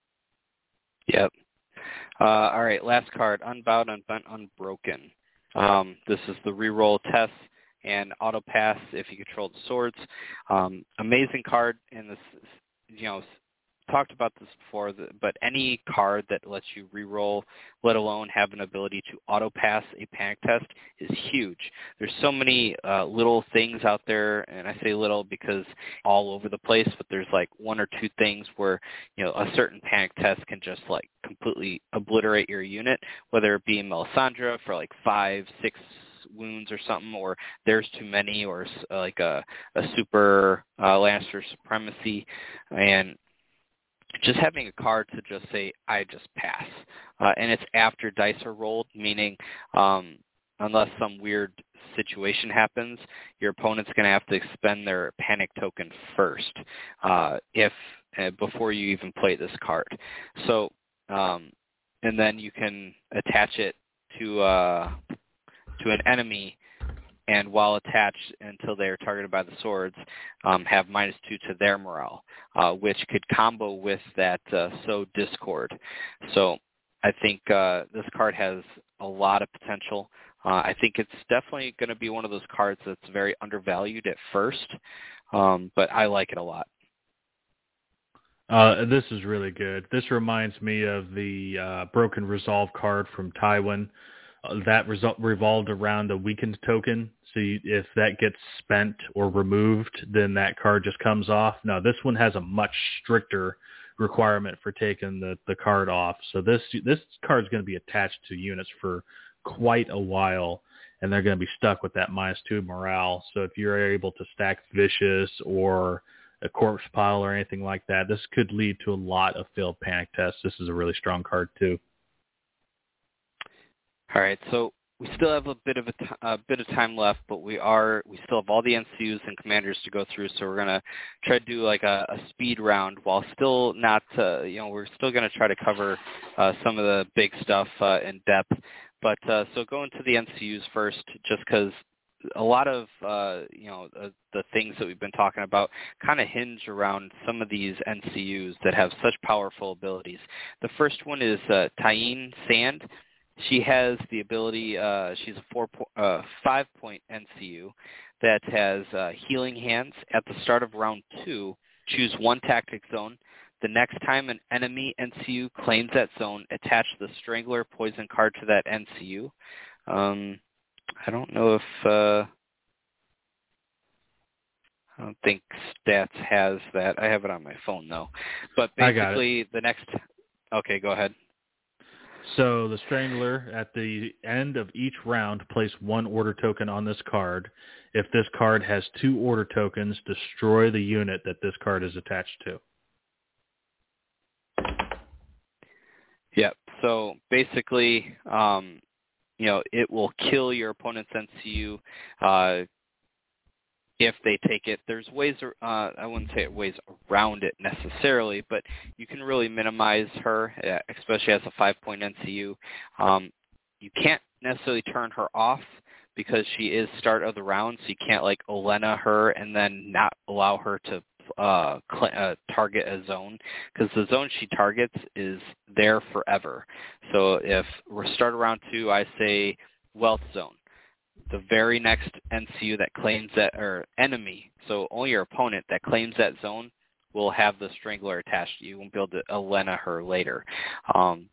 Yep. Uh, all right, last card, Unbowed, Unbent, Unbroken. Um, this is the reroll test and auto pass if you control the swords. Um, amazing card, and this, you know, talked about this before, but any card that lets you reroll, let alone have an ability to auto pass a panic test, is huge. There's so many uh, little things out there, and I say little because all over the place, but there's like one or two things where, you know, a certain panic test can just like completely obliterate your unit, whether it be Melisandre for like five, six wounds or something, or there's too many, or uh, like a, a super uh, Lannister supremacy, and just having a card to just say, I just pass. Uh, and it's after dice are rolled, meaning um, unless some weird situation happens, your opponent's going to have to expend their panic token first uh, if uh, before you even play this card. So, um, and then you can attach it to uh, to an enemy, and while attached until they are targeted by the swords, um, have minus two to their morale, uh, which could combo with that uh, Sow Discord. So I think uh, this card has a lot of potential. Uh, I think it's definitely going to be one of those cards that's very undervalued at first, um, but I like it a lot. Uh, this is really good. This reminds me of the uh, Broken Resolve card from Tywin. Uh, that result revolved around a weakened token. So you, if that gets spent or removed, then that card just comes off. Now, this one has a much stricter requirement for taking the, the card off. So this this card is going to be attached to units for quite a while, and they're going to be stuck with that minus two morale. So if you're able to stack Vicious or a Corpse Pile or anything like that, this could lead to a lot of failed panic tests. This is a really strong card, too. All right, so we still have a bit of a, t- a bit of time left, but we are we still have all the N C Us and commanders to go through. So we're gonna try to do like a, a speed round, while still not, uh, you know, we're still gonna try to cover uh, some of the big stuff uh, in depth. But uh, so going to the N C Us first, just because a lot of uh, you know uh, the things that we've been talking about kind of hinge around some of these N C Us that have such powerful abilities. The first one is uh, Tyene Sand. She has the ability, uh, she's a four, uh, five-point N C U that has uh, Healing Hands. At the start of round two, choose one tactic zone. The next time an enemy N C U claims that zone, attach the Strangler poison card to that N C U. Um, I don't know if uh, I don't think Stats has that. I have it on my phone though. But basically, the next. Okay, go ahead. So the Strangler, at the end of each round, place one order token on this card. If this card has two order tokens, destroy the unit that this card is attached to. Yep. So basically, um, you know, it will kill your opponent's N C U uh, if they take it. There's ways, uh, I wouldn't say ways around it necessarily, but you can really minimize her, especially as a five-point N C U. Um, you can't necessarily turn her off because she is start of the round, so you can't like Olenna her and then not allow her to uh, cl- uh, target a zone, because the zone she targets is there forever. So if we're start around two, I say Wealth Zone. The very next N C U that claims that, or enemy, so only your opponent that claims that zone will have the Strangler attached. You won't be able to Olenna her later. Um,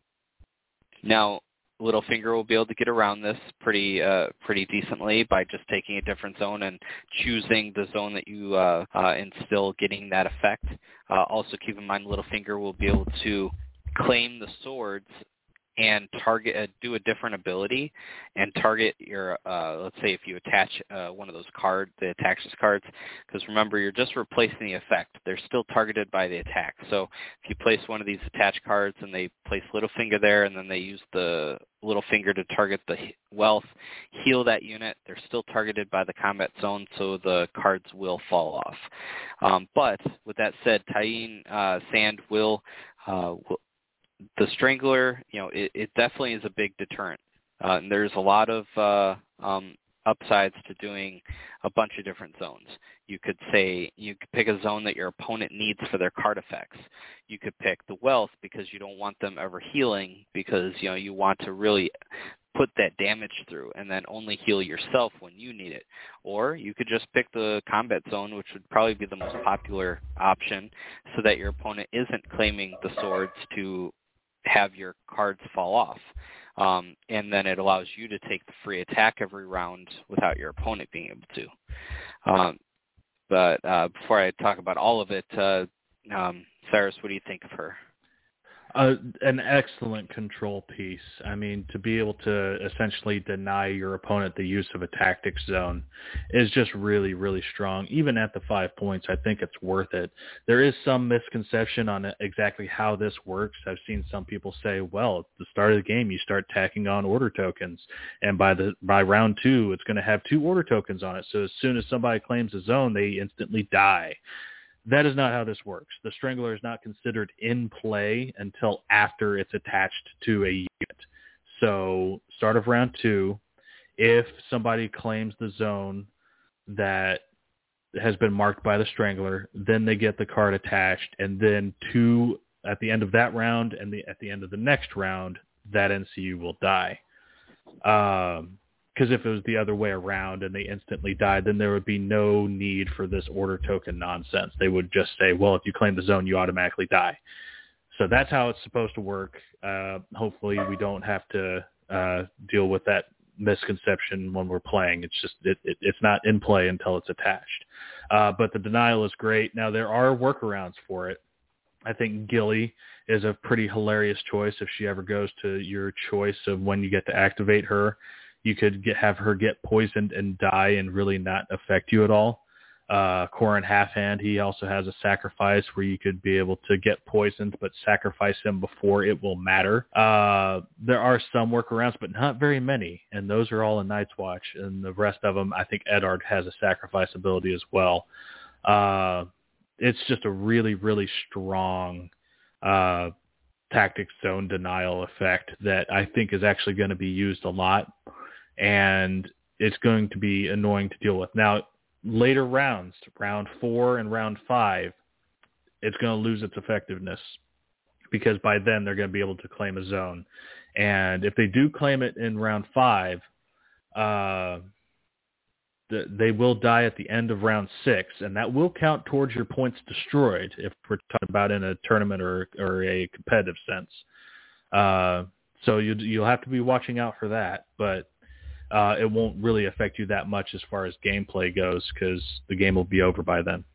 now, Littlefinger will be able to get around this pretty uh, pretty decently by just taking a different zone and choosing the zone that you uh, uh, and still getting that effect. Uh, also, keep in mind Littlefinger will be able to claim the swords and target, uh, do a different ability, and target your, uh, let's say if you attach uh, one of those cards, the attachers cards, because remember, you're just replacing the effect. They're still targeted by the attack. So if you place one of these attached cards and they place Littlefinger there, and then they use the Littlefinger to target the wealth, heal that unit, they're still targeted by the combat zone, so the cards will fall off. Um, but with that said, Tyene uh, Sand will, uh, will the Strangler, you know, it, it definitely is a big deterrent. Uh, and there's a lot of uh, um, upsides to doing a bunch of different zones. You could say, you could pick a zone that your opponent needs for their card effects. You could pick the wealth because you don't want them ever healing, because, you know, you want to really put that damage through and then only heal yourself when you need it. Or you could just pick the combat zone, which would probably be the most popular option, so that your opponent isn't claiming the swords to have your cards fall off. Um, and then it allows you to take the free attack every round without your opponent being able to. Um, but uh, before I talk about all of it, uh, um, Cyrus, what do you think of her? Uh, an excellent control piece. I mean, to be able to essentially deny your opponent the use of a tactics zone is just really, really strong. Even at the five points, I think it's worth it. There is some misconception on exactly how this works. I've seen some people say, well, at the start of the game, you start tacking on order tokens, and by the by round two, it's going to have two order tokens on it. So as soon as somebody claims a zone, they instantly die. That is not how this works. The Strangler is not considered in play until after it's attached to a unit. So start of round two, if somebody claims the zone that has been marked by the Strangler, then they get the card attached, and then two at the end of that round and the at the end of the next round, that N C U will die. Um, Because if it was the other way around and they instantly died, then there would be no need for this order token nonsense. They would just say, well, if you claim the zone, you automatically die. So that's how it's supposed to work. Uh, hopefully we don't have to uh, deal with that misconception when we're playing. It's just it, it, it's not in play until it's attached. Uh, but the denial is great. Now, there are workarounds for it. I think Gilly is a pretty hilarious choice if she ever goes to your choice of when you get to activate her. You could get, have her get poisoned and die and really not affect you at all. Uh, Corrin Halfhand, he also has a sacrifice where you could be able to get poisoned but sacrifice him before it will matter. Uh, there are some workarounds, but not very many, and those are all in Night's Watch. And the rest of them, I think Eddard has a sacrifice ability as well. Uh, it's just a really, really strong uh, tactics zone denial effect that I think is actually going to be used a lot. And it's going to be annoying to deal with. Now, later rounds, round four and round five, it's going to lose its effectiveness because by then they're going to be able to claim a zone. And if they do claim it in round five, uh, th- they will die at the end of round six, and that will count towards your points destroyed if we're talking about in a tournament or or a competitive sense. Uh, so you you'll have to be watching out for that, but uh, it won't really affect you that much as far as gameplay goes because the game will be over by then.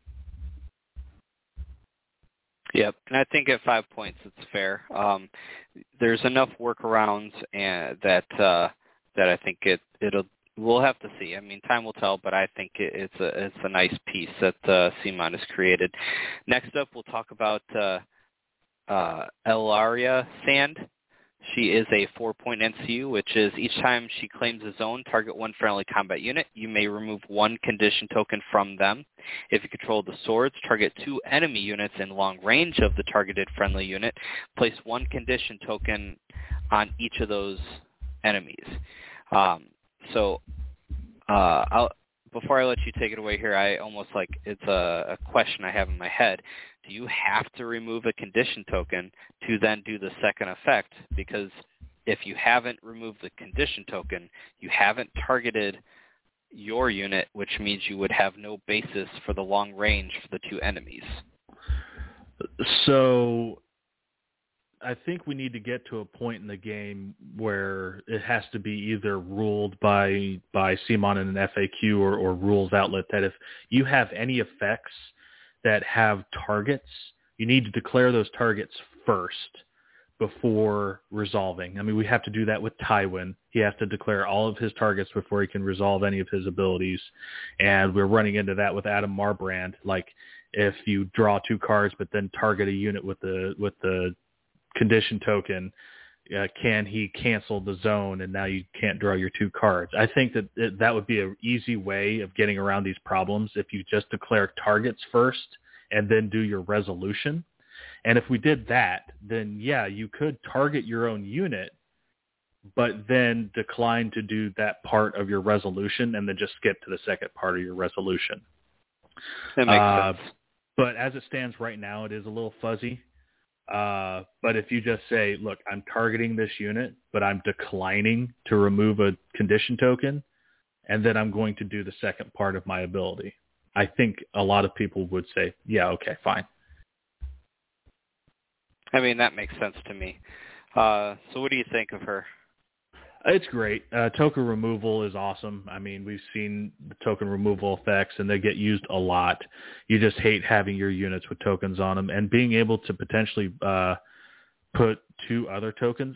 Yep, and I think at five points it's fair. Um, there's enough workarounds and that uh, that I think it it'll we'll have to see. I mean, time will tell, but I think it, it's a it's a nice piece that uh, CMON has created. Next up, we'll talk about uh, uh, Elaria Sand. She is a four-point N C U, which is each time she claims a zone, target one friendly combat unit. You may remove one condition token from them. If you control the swords, target two enemy units in long range of the targeted friendly unit. Place one condition token on each of those enemies. Um, so uh, I'll, before I let you take it away here, I almost like it's a, a question I have in my head. Do you have to remove a condition token to then do the second effect? Because if you haven't removed the condition token, you haven't targeted your unit, which means you would have no basis for the long range for the two enemies. So I think we need to get to a point in the game where it has to be either ruled by by CMON in an F A Q or, or rules outlet that if you have any effects that have targets, you need to declare those targets first before resolving. I mean, we have to do that with Tywin. He has to declare all of his targets before he can resolve any of his abilities. And we're running into that with Adam Marbrand. Like, if you draw two cards but then target a unit with the with the condition token, uh, can he cancel the zone and now you can't draw your two cards? I think that it, that would be an easy way of getting around these problems if you just declare targets first and then do your resolution. And if we did that, then yeah, you could target your own unit, but then decline to do that part of your resolution and then just skip to the second part of your resolution. That makes uh, sense. But as it stands right now, it is a little fuzzy. Uh, but if you just say, look, I'm targeting this unit, but I'm declining to remove a condition token, and then I'm going to do the second part of my ability, I think a lot of people would say, yeah, okay, fine. I mean, that makes sense to me. Uh, so what do you think of her? It's great. Uh, token removal is awesome. I mean, we've seen the token removal effects, and they get used a lot. You just hate having your units with tokens on them, and being able to potentially uh, put two other tokens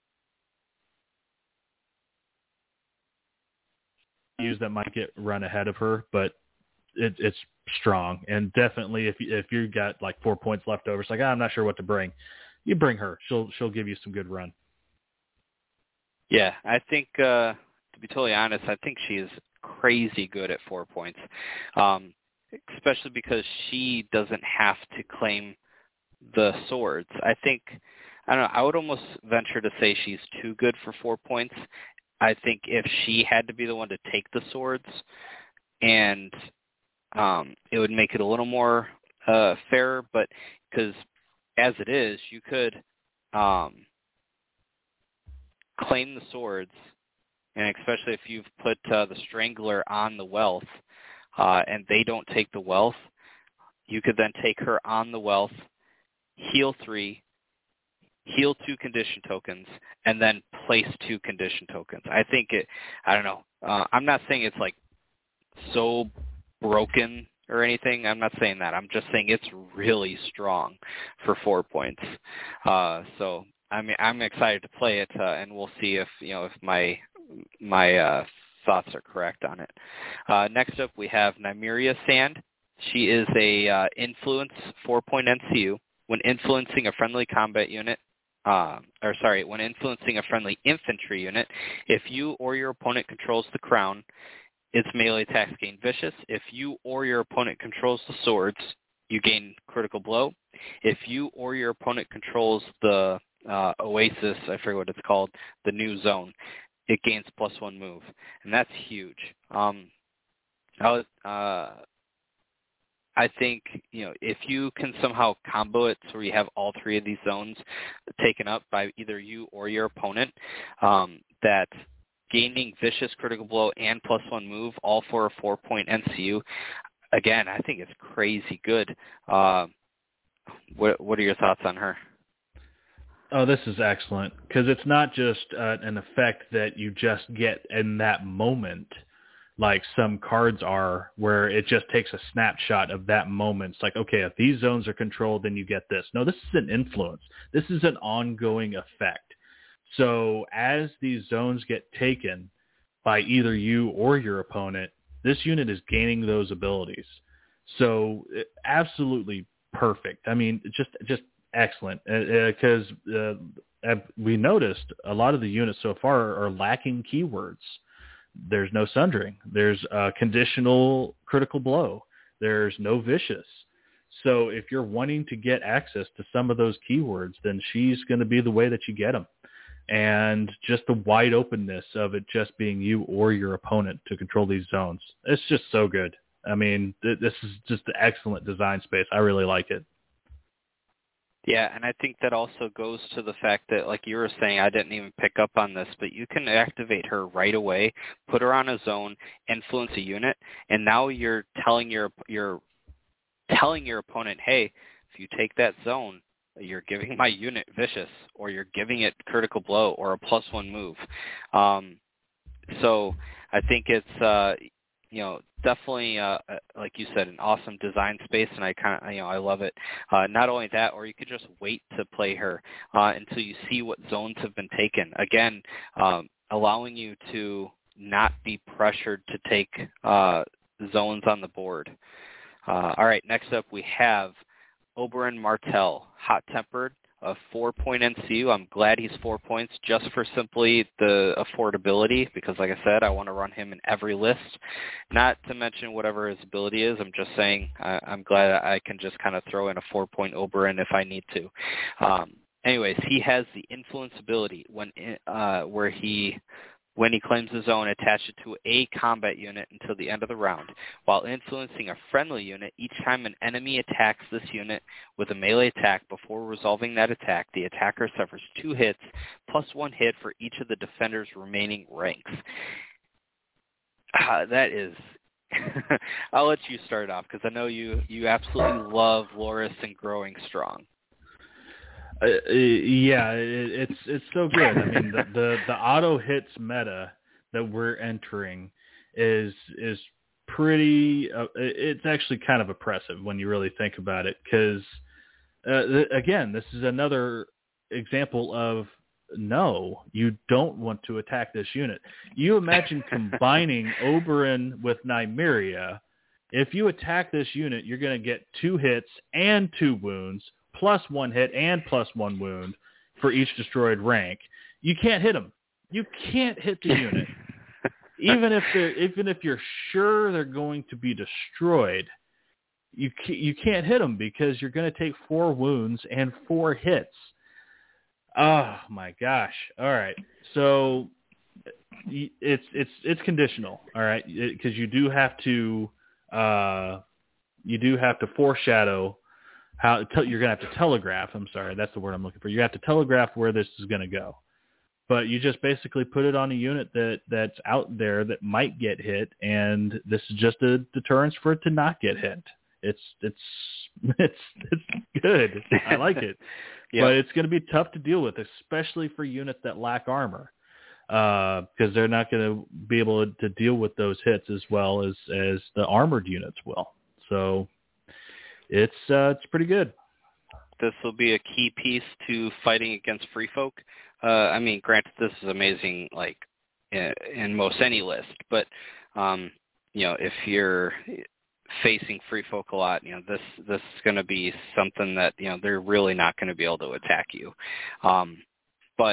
use that might get run ahead of her, but it, it's strong. And definitely, if if you got like four points left over, it's like, oh, I'm not sure what to bring. You bring her. She'll she'll give you some good run. Yeah, I think, uh, to be totally honest, I think she is crazy good at four points, um, especially because she doesn't have to claim the swords. I think, I don't know, I would almost venture to say she's too good for four points. I think if she had to be the one to take the swords, and um, it would make it a little more uh, fair, but because as it is, you could um, – claim the swords, and especially if you've put uh, the Strangler on the wealth, uh, and they don't take the wealth, you could then take her on the wealth, heal three, heal two condition tokens, and then place two condition tokens. I think it, I don't know, uh, I'm not saying it's like so broken or anything. I'm not saying that. I'm just saying it's really strong for four points. Uh, so I mean, I'm excited to play it, uh, and we'll see if you know if my my uh, thoughts are correct on it. Uh, next up, we have Nymeria Sand. She is a uh, influence four-point N C U. When influencing a friendly combat unit, uh, or sorry, when influencing a friendly infantry unit, if you or your opponent controls the crown, its melee attacks gain vicious. If you or your opponent controls the swords, you gain critical blow. If you or your opponent controls the Uh, Oasis, I forget what it's called, the new zone, it gains plus one move, and that's huge. Um, I, was, uh, I think you know if you can somehow combo it so you have all three of these zones taken up by either you or your opponent, um, that gaining vicious, critical blow, and plus one move, all for a four-point N C U. Again, I think it's crazy good. Uh, what What are your thoughts on her? Oh, this is excellent because it's not just uh, an effect that you just get in that moment, like some cards are, where it just takes a snapshot of that moment. It's like, okay, if these zones are controlled, then you get this. No, this is an influence. This is an ongoing effect. So as these zones get taken by either you or your opponent, this unit is gaining those abilities. So absolutely perfect. I mean, just just excellent, because uh, uh, we noticed a lot of the units so far are lacking keywords. There's no sundering. There's a conditional critical blow. There's no vicious. So if you're wanting to get access to some of those keywords, then she's going to be the way that you get them. And just the wide openness of it just being you or your opponent to control these zones. It's just so good. I mean, th- this is just an excellent design space. I really like it. Yeah, and I think that also goes to the fact that, like you were saying, I didn't even pick up on this, but you can activate her right away, put her on a zone, influence a unit, and now you're telling your you're telling your opponent, hey, if you take that zone, you're giving my unit vicious, or you're giving it critical blow, or a plus one move. Um, so I think it's uh, you know, definitely, uh, like you said, an awesome design space, and I kind of, you know, I love it. Uh, not only that, or you could just wait to play her uh, until you see what zones have been taken. Again, um, allowing you to not be pressured to take uh, zones on the board. Uh, all right, next up we have Oberyn Martell, hot-tempered, a four-point N C U. I'm glad he's four points just for simply the affordability because, like I said, I want to run him in every list. Not to mention whatever his ability is. I'm just saying I, I'm glad I can just kind of throw in a four-point Oberyn if I need to. Um, anyways, he has the influence ability when uh, where he when he claims the zone, attach it to a combat unit until the end of the round. While influencing a friendly unit, each time an enemy attacks this unit with a melee attack before resolving that attack, the attacker suffers two hits plus one hit for each of the defender's remaining ranks. Uh, that is... I'll let you start off because I know you, you absolutely love Loras and Growing Strong. Uh, yeah, it, it's it's so good. I mean, the, the the auto hits meta that we're entering is is pretty. Uh, it's actually kind of oppressive when you really think about it, because uh, th- again, this is another example of no, you don't want to attack this unit. You imagine combining Oberyn with Nymeria. If you attack this unit, you're going to get two hits and two wounds, plus one hit and plus one wound for each destroyed rank. You can't hit them. You can't hit the unit. even if they're, even if you're sure they're going to be destroyed, you you can't hit them because you're going to take four wounds and four hits. Oh my gosh! All right, so it's it's it's conditional. All right, because you do have to uh, you do have to foreshadow. How te- you're going to have to telegraph. I'm sorry, that's the word I'm looking for. You have to telegraph where this is going to go, but you just basically put it on a unit that that's out there that might get hit, and this is just a deterrence for it to not get hit. It's it's it's it's good. I like it, yep. But it's going to be tough to deal with, especially for units that lack armor, because uh, they're not going to be able to deal with those hits as well as as the armored units will. So. It's uh, it's pretty good. This will be a key piece to fighting against free folk. Uh, I mean, granted, this is amazing, like in, in most any list, but um, you know, if you're facing free folk a lot, you know, this this is going to be something that you know they're really not going to be able to attack you. Um, but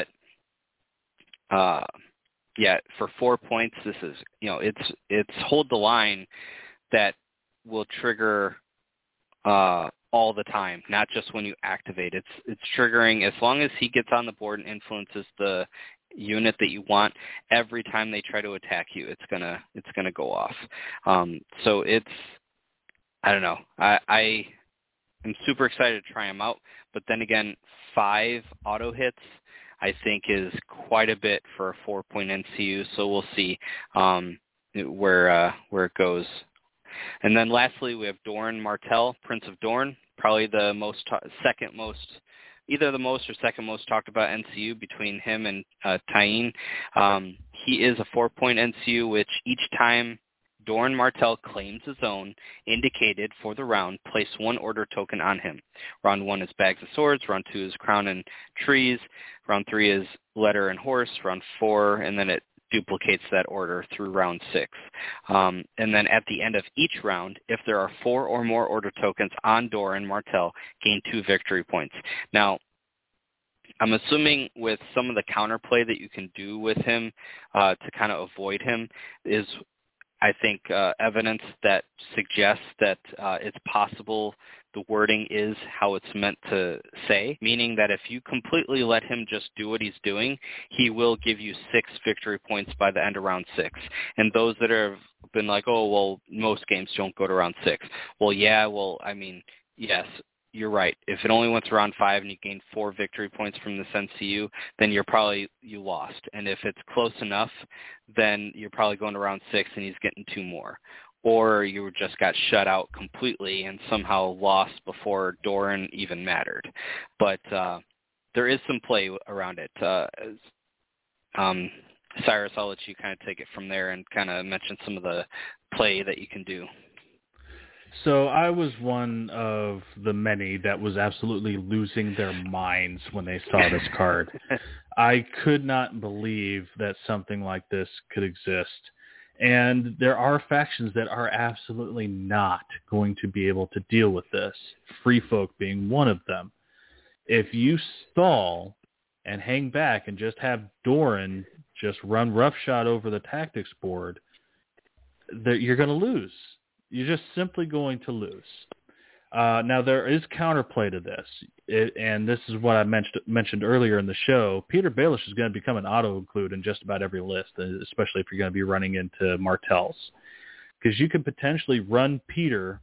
uh, yeah, for four points, this is you know it's it's hold the line that will trigger. Uh, all the time, not just when you activate. It's it's triggering as long as he gets on the board and influences the unit that you want. Every time they try to attack you, it's gonna it's gonna go off. Um, so it's I don't know. I, I am super excited to try him out, but then again, five auto hits. I think is quite a bit for a four-point N C U. So we'll see um, where uh, where it goes. And then lastly, we have Doran Martell, Prince of Dorne, probably the most ta- second most, either the most or second most talked about N C U between him and uh, Tyene. Um, he is a four-point N C U, which each time Doran Martell claims his own, indicated for the round, place one order token on him. Round one is Bags of Swords. Round two is Crown and Trees. Round three is Letter and Horse. Round four, and then it duplicates that order through round six. Um, and then at the end of each round, if there are four or more order tokens on Doran Martell, gain two victory points. Now, I'm assuming with some of the counterplay that you can do with him uh, to kind of avoid him is, I think, uh, evidence that suggests that uh, it's possible the wording is how it's meant to say, meaning that if you completely let him just do what he's doing, he will give you six victory points by the end of round six. And those that have been like, oh, well, most games don't go to round six. Well, yeah, well, I mean, yes, you're right. If it only went to round five and you gained four victory points from this N C U, then you're probably, you lost. And if it's close enough, then you're probably going to round six and he's getting two more. Or you just got shut out completely and somehow lost before Doran even mattered. But uh, there is some play around it. Uh, um, Cyrus, I'll let you kind of take it from there and kind of mention some of the play that you can do. So I was one of the many that was absolutely losing their minds when they saw this card. I could not believe that something like this could exist. And there are factions that are absolutely not going to be able to deal with this, Free Folk being one of them. If you stall and hang back and just have Doran just run roughshod over the tactics board, that you're going to lose. You're just simply going to lose. Uh, now, there is counterplay to this, it, and this is what I mentioned, mentioned earlier in the show. Peter Baelish is going to become an auto-include in just about every list, especially if you're going to be running into Martells, because you could potentially run Peter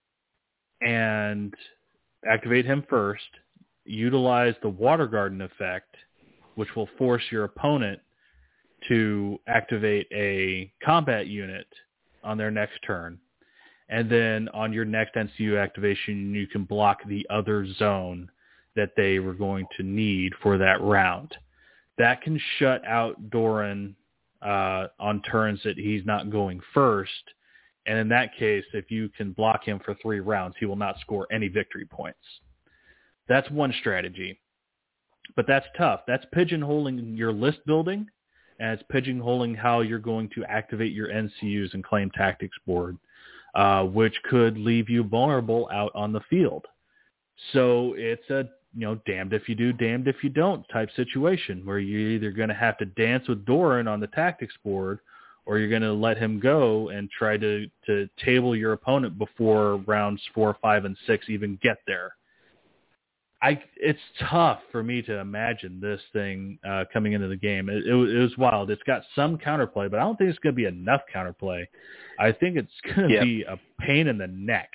and activate him first, utilize the Water Garden effect, which will force your opponent to activate a combat unit on their next turn. And then on your next N C U activation, you can block the other zone that they were going to need for that round. That can shut out Doran uh, on turns that he's not going first. And in that case, if you can block him for three rounds, he will not score any victory points. That's one strategy. But that's tough. That's pigeonholing your list building, and it's pigeonholing how you're going to activate your N C Us and claim tactics board. Uh, which could leave you vulnerable out on the field. So it's a, you know, damned if you do, damned if you don't type situation where you're either going to have to dance with Doran on the tactics board or you're going to let him go and try to, to table your opponent before rounds four, five, and six even get there. I, it's tough for me to imagine this thing uh, coming into the game. It, it, it was wild. It's got some counterplay, but I don't think it's going to be enough counterplay. I think it's going to yep. be a pain in the neck.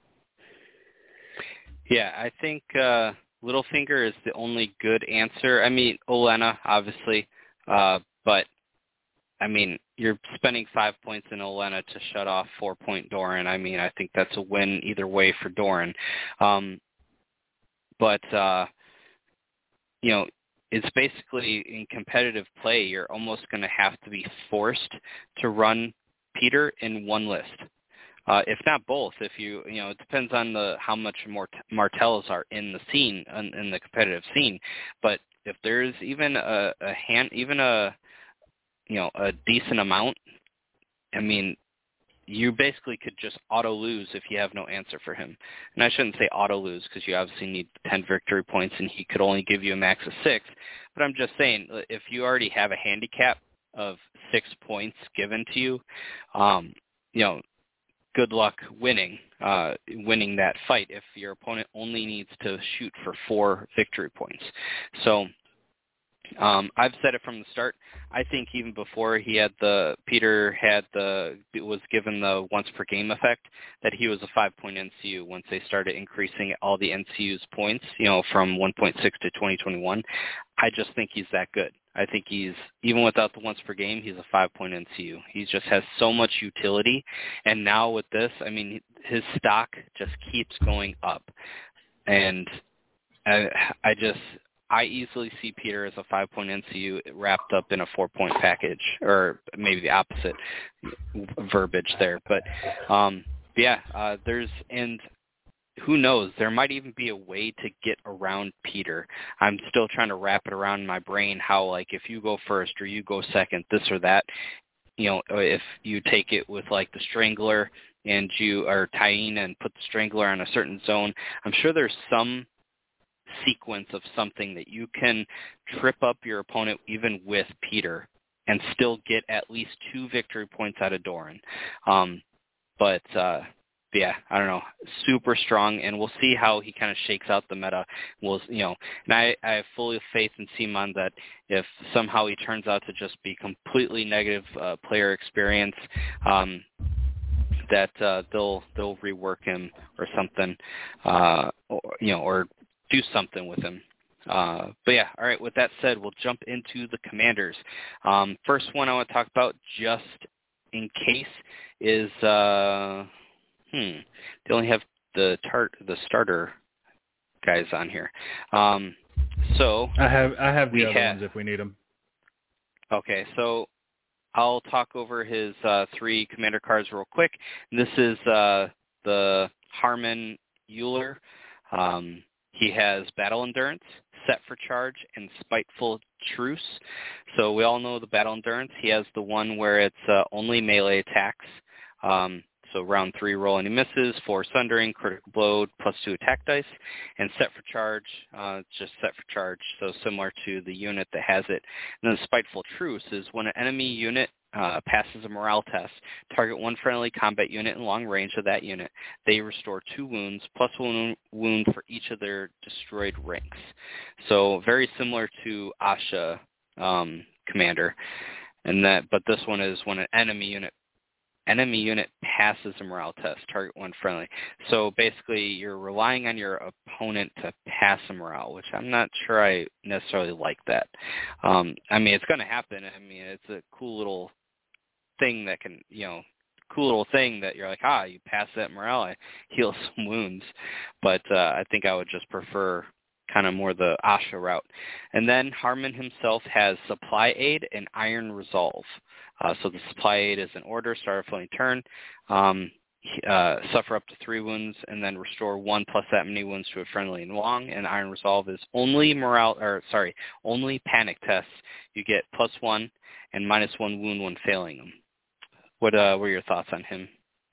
Yeah, I think uh, Littlefinger is the only good answer. I mean, Olenna, obviously, uh, but, I mean, you're spending five points in Olenna to shut off four-point Doran. I mean, I think that's a win either way for Doran. Um, but, uh, you know, it's basically in competitive play, you're almost going to have to be forced to run Peter in one list. Uh, if not both, if you, you know, it depends on the how much more Martells are in the scene, in, in the competitive scene. But if there's even a, a hand, even a, you know, a decent amount, I mean, you basically could just auto-lose if you have no answer for him. And I shouldn't say auto-lose because you obviously need ten victory points and he could only give you a max of six. But I'm just saying, if you already have a handicap of six points given to you, um, you know, good luck winning, uh, winning that fight if your opponent only needs to shoot for four victory points. So Um, I've said it from the start. I think even before he had the Peter had the was given the once per game effect, that he was a five point N C U once they started increasing all the N C U's points, you know, from one point six to twenty twenty-one. I just think he's that good. I think he's, even without the once per game, he's a five point N C U. He just has so much utility, and now with this, I mean, his stock just keeps going up, and I, I just. I easily see Peter as a five point N C U wrapped up in a four-point package, or maybe the opposite verbiage there. But, um, yeah, uh, there's – and who knows? There might even be a way to get around Peter. I'm still trying to wrap it around in my brain how, like, if you go first or you go second, this or that, you know, if you take it with, like, the Strangler and you – or Tyene and put the Strangler on a certain zone, I'm sure there's some – sequence of something that you can trip up your opponent even with Peter and still get at least two victory points out of Doran. Um, but, uh, yeah, I don't know, super strong, and we'll see how he kind of shakes out the meta. We'll, you know, and I, I have full faith in Simon that if somehow he turns out to just be completely negative uh, player experience, um, that uh, they'll they'll rework him or something, uh, or, you know, or do something with him. Uh, but yeah, all right, with that said, we'll jump into the commanders. Um, first one I want to talk about, just in case, is, uh, hmm, they only have the tar- the starter guys on here. Um, so I have I have the we other ha- ones if we need them. Okay, so I'll talk over his uh, three commander cards real quick. This is uh, the Harmon Euler. Um, He has Battle Endurance, Set for Charge, and Spiteful Truce. So we all know the Battle Endurance. He has the one where it's uh, only melee attacks. Um, so round three, roll any misses, four sundering, critical blow, plus two attack dice. And Set for Charge, uh, it's just Set for Charge, so similar to the unit that has it. And then Spiteful Truce is when an enemy unit Uh, passes a morale test. Target one friendly combat unit in long range of that unit. They restore two wounds, plus one wound for each of their destroyed ranks. So very similar to Asha um, Commander. And that, but this one is when an enemy unit enemy unit passes a morale test, target one friendly. So basically, you're relying on your opponent to pass a morale, which I'm not sure I necessarily like that. Um, I mean, it's going to happen. I mean, it's a cool little thing that can, you know, cool little thing that you're like, ah, you pass that morale, I heal some wounds. But uh, I think I would just prefer kind of more the Asha route. And then Harmon himself has Supply Aid and Iron Resolve. Uh, so the Supply Aid is an order, start a floating turn, um, uh, suffer up to three wounds, and then restore one plus that many wounds to a friendly and long. And Iron Resolve is only morale, or sorry, only panic tests. You get plus one and minus one wound when failing them. What uh, were your thoughts on him?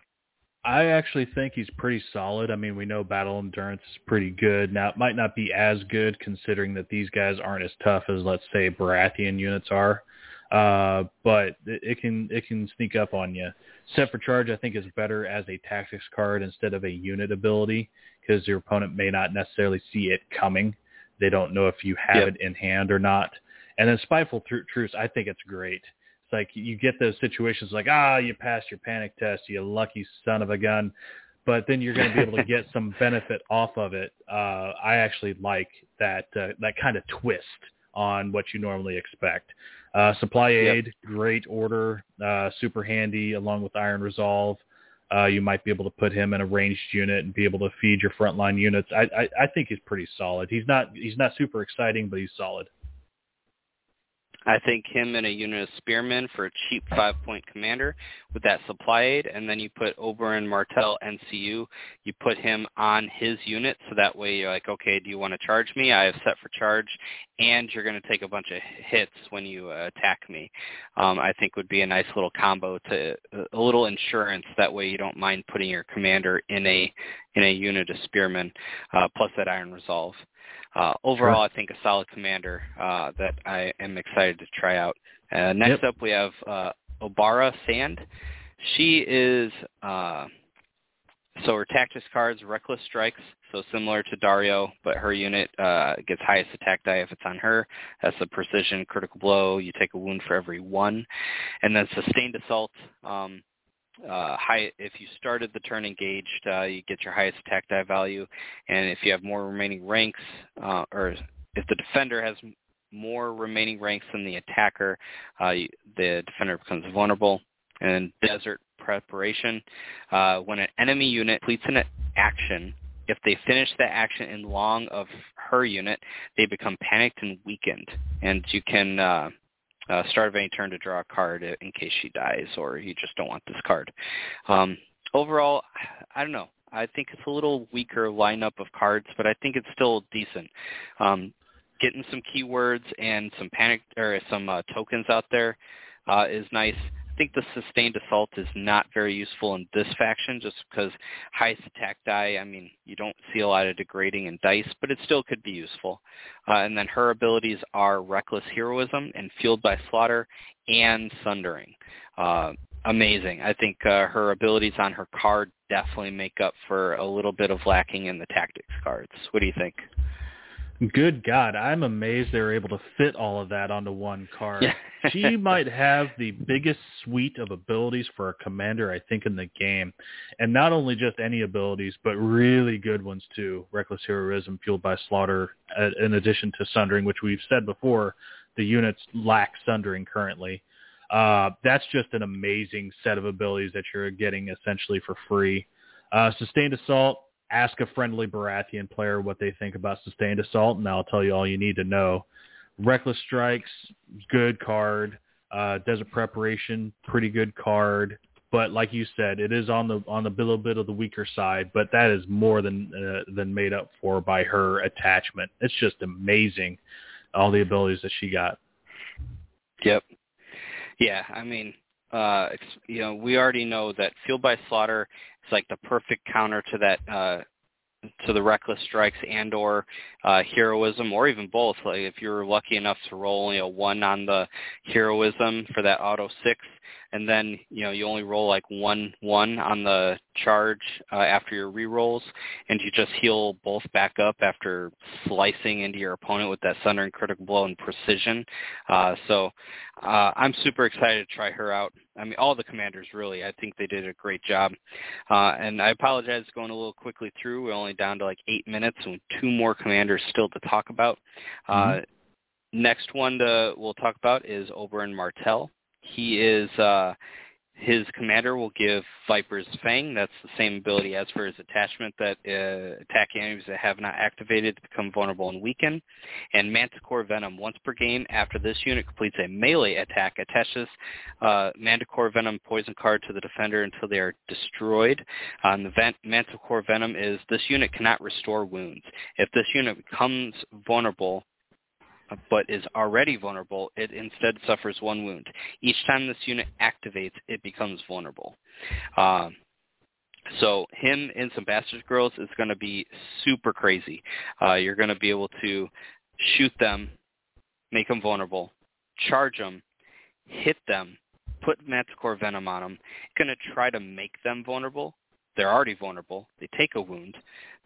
I actually think he's pretty solid. I mean, we know Battle Endurance is pretty good. Now, it might not be as good considering that these guys aren't as tough as, let's say, Baratheon units are, uh, but it, it can it can sneak up on you. Set for Charge, I think, is better as a tactics card instead of a unit ability because your opponent may not necessarily see it coming. They don't know if you have yep. it in hand or not. And then Spiteful Truce, I think it's great. It's like you get those situations like, ah, you passed your panic test, you lucky son of a gun, but then you're going to be able to get some benefit off of it. Uh, I actually like that uh, that kind of twist on what you normally expect. Uh, Supply Aid, yep. Great order, uh, super handy along with Iron Resolve. Uh, you might be able to put him in a ranged unit and be able to feed your frontline units. I, I, I think he's pretty solid. He's not he's not super exciting, but he's solid. I think him in a unit of Spearmen for a cheap five-point commander with that Supply Aid, and then you put Oberyn Martell N C U. You put him on his unit, so that way you're like, okay, do you want to charge me? I have Set for Charge, and you're going to take a bunch of hits when you uh, attack me. Um, I think would be a nice little combo to a little insurance. That way you don't mind putting your commander in a in a unit of Spearmen, uh, plus that Iron Resolve. Uh, overall, sure. I think a solid commander uh, that I am excited to try out. Uh, next yep. up, we have uh, Obara Sand. She is uh, so her tactics cards, Reckless Strikes, so similar to Dario, but her unit uh, gets highest attack die if it's on her. That's a precision critical blow. You take a wound for every one. And then Sustained Assault, um, uh, high, if you started the turn engaged, uh, you get your highest attack die value. And if you have more remaining ranks, uh, or if the defender has more remaining ranks than the attacker, uh, the defender becomes vulnerable. And Desert Preparation, uh, when an enemy unit completes an action, if they finish that action in long of her unit, they become panicked and weakened. And you can uh, uh, start of any turn to draw a card in case she dies or you just don't want this card. Um, overall, I don't know. I think it's a little weaker lineup of cards, but I think it's still decent. Um, getting some keywords and some panic or some uh, tokens out there uh, is nice. I think the Sustained Assault is not very useful in this faction just because highest attack die, I mean, you don't see a lot of degrading in dice, but it still could be useful. Uh, and then her abilities are Reckless Heroism and Fueled by Slaughter and Sundering. Uh, amazing. I think uh, her abilities on her card definitely make up for a little bit of lacking in the tactics cards. What do you think? Good God, I'm amazed they were able to fit all of that onto one card. She might have the biggest suite of abilities for a commander, I think, in the game. And not only just any abilities, but really good ones, too. Reckless Heroism, Fueled by Slaughter, uh, in addition to Sundering, which we've said before, the units lack Sundering currently. Uh, that's just an amazing set of abilities that you're getting essentially for free. Uh, Sustained Assault. Ask a friendly Baratheon player what they think about Sustained Assault, and I'll tell you all you need to know. Reckless Strikes, good card. Uh, Desert Preparation, pretty good card. But like you said, it is on the on the little bit of the weaker side, but that is more than uh, than made up for by her attachment. It's just amazing, all the abilities that she got. Yep. Yeah, I mean, uh, it's, you know, we already know that Fueled by Slaughter is like the perfect counter to that, uh, to the Reckless Strikes and or uh, Heroism, or even both. Like if you're lucky enough to roll only a one on the Heroism for that auto six, and then you know you only roll like one one on the charge uh, after your rerolls, and you just heal both back up after slicing into your opponent with that Sundering Critical Blow and Precision. Uh, so uh, I'm super excited to try her out. I mean, all the commanders, really. I think they did a great job. Uh, and I apologize going a little quickly through. We're only down to like eight minutes and two more commanders still to talk about. Mm-hmm. Uh, next one to, we'll talk about is Oberyn Martell. He is, uh, his commander will give Viper's Fang. That's the same ability as for his attachment that uh, attack enemies that have not activated become vulnerable and weaken. And Manticore Venom. Once per game after this unit completes a melee attack, attaches uh, Manticore Venom poison card to the defender until they are destroyed. Um, the Van- Manticore Venom is this unit cannot restore wounds. If this unit becomes vulnerable but is already vulnerable, it instead suffers one wound. Each time this unit activates, it becomes vulnerable. Um, so him in some Bastard Girls is going to be super crazy. Uh, you're going to be able to shoot them, make them vulnerable, charge them, hit them, put Manticore Venom on them. You're going to try to make them vulnerable. They're already vulnerable. They take a wound.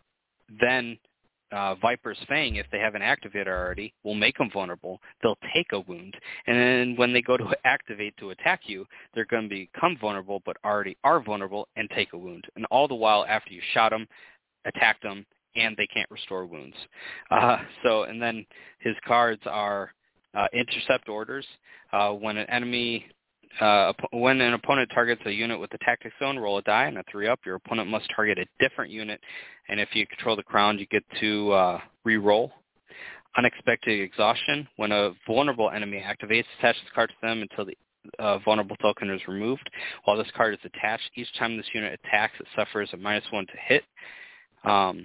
Then Uh, Viper's Fang, if they haven't activated already, will make them vulnerable. They'll take a wound. And then when they go to activate to attack you, they're going to become vulnerable but already are vulnerable and take a wound. And all the while after you shot them, attacked them, and they can't restore wounds. Uh, so, and then his cards are uh, Intercept Orders. Uh, when an enemy... Uh, when an opponent targets a unit with the tactics zone, roll a die and a three up. Your opponent must target a different unit, and if you control the crown, you get to uh, re-roll. Unexpected Exhaustion. When a vulnerable enemy activates, attach this card to them until the uh, vulnerable token is removed. While this card is attached, each time this unit attacks, it suffers a minus one to hit. Um,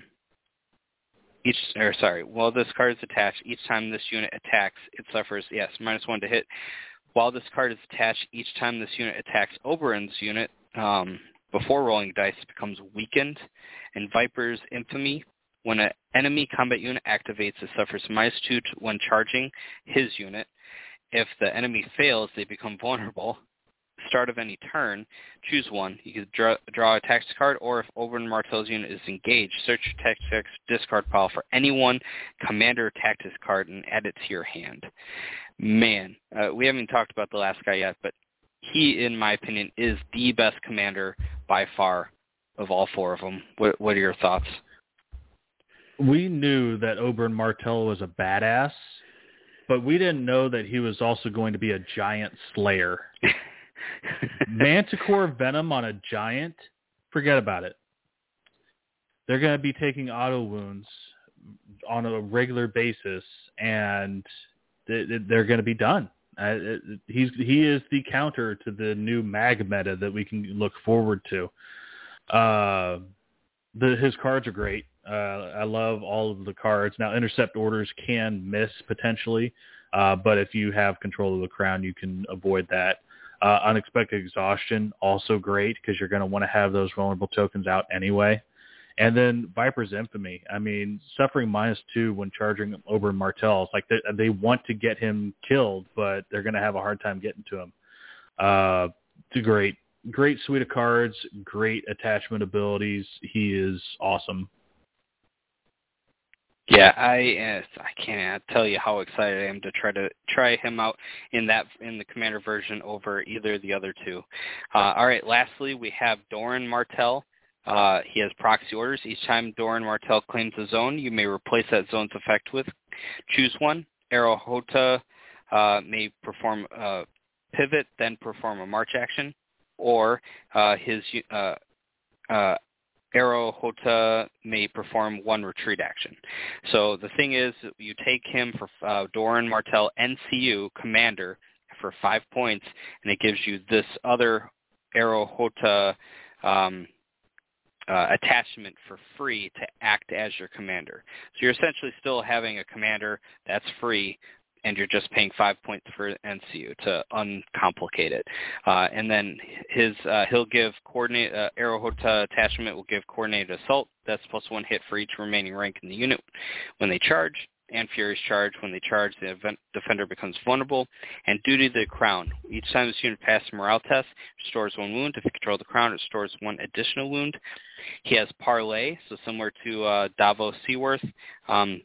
each, or sorry, while this card is attached, each time this unit attacks, it suffers, yes, minus one to hit. While this card is attached, each time this unit attacks Oberyn's unit, um, before rolling dice, it becomes weakened. And Viper's Infamy, when an enemy combat unit activates, it suffers minus two to, when charging his unit. If the enemy fails, they become vulnerable. start of any turn, choose one. You can draw, draw a tactics card, or if Oberyn Martell's unit is engaged, search your tactics discard pile for any one commander tactics card and add it to your hand. Man, uh, we haven't talked about the last guy yet, but he, in my opinion, is the best commander by far of all four of them. What, what are your thoughts? We knew that Oberyn Martell was a badass, but we didn't know that he was also going to be a giant slayer. Manticore Venom on a giant, forget about it. They're going to be taking auto wounds on a regular basis, and they're going to be done. Uh, he's he is the counter to the new mag meta that we can look forward to. Uh, the his cards are great. Uh, I love all of the cards. Now, intercept orders can miss potentially, uh, but if you have control of the crown, you can avoid that. Uh, unexpected exhaustion, also great because you're going to want to have those vulnerable tokens out anyway. And then Viper's Infamy. I mean, suffering minus two when charging Oberyn Martell. It's like they, they want to get him killed, but they're going to have a hard time getting to him. Uh, it's a great, great suite of cards, great attachment abilities. He is awesome. Yeah, I uh, I can't tell you how excited I am to try to try him out in that in the commander version over either of the other two. Uh, all right, lastly, we have Doran Martell. Uh, he has proxy orders. Each time Doran Martell claims a zone, you may replace that zone's effect with. Choose one. Arrow Hota uh, may perform a pivot, then perform a march action, or uh, his uh, uh, Arrow Hota may perform one retreat action. So the thing is, you take him for uh, Doran Martell N C U commander for five points, and it gives you this other Arrow Hota um, uh, attachment for free to act as your commander. So you're essentially still having a commander that's free, and you're just paying five points for N C U to uncomplicate it. Uh, and then his uh, he'll give coordinate uh, Arrow Hota attachment will give coordinated assault. That's plus one hit for each remaining rank in the unit when they charge, and Furious Charge. When they charge, the event defender becomes vulnerable. And Duty to the Crown. Each time this unit passes a morale test, it restores one wound. If you control the crown, it restores one additional wound. He has Parlay, so similar to uh, Davos Seaworth. Um,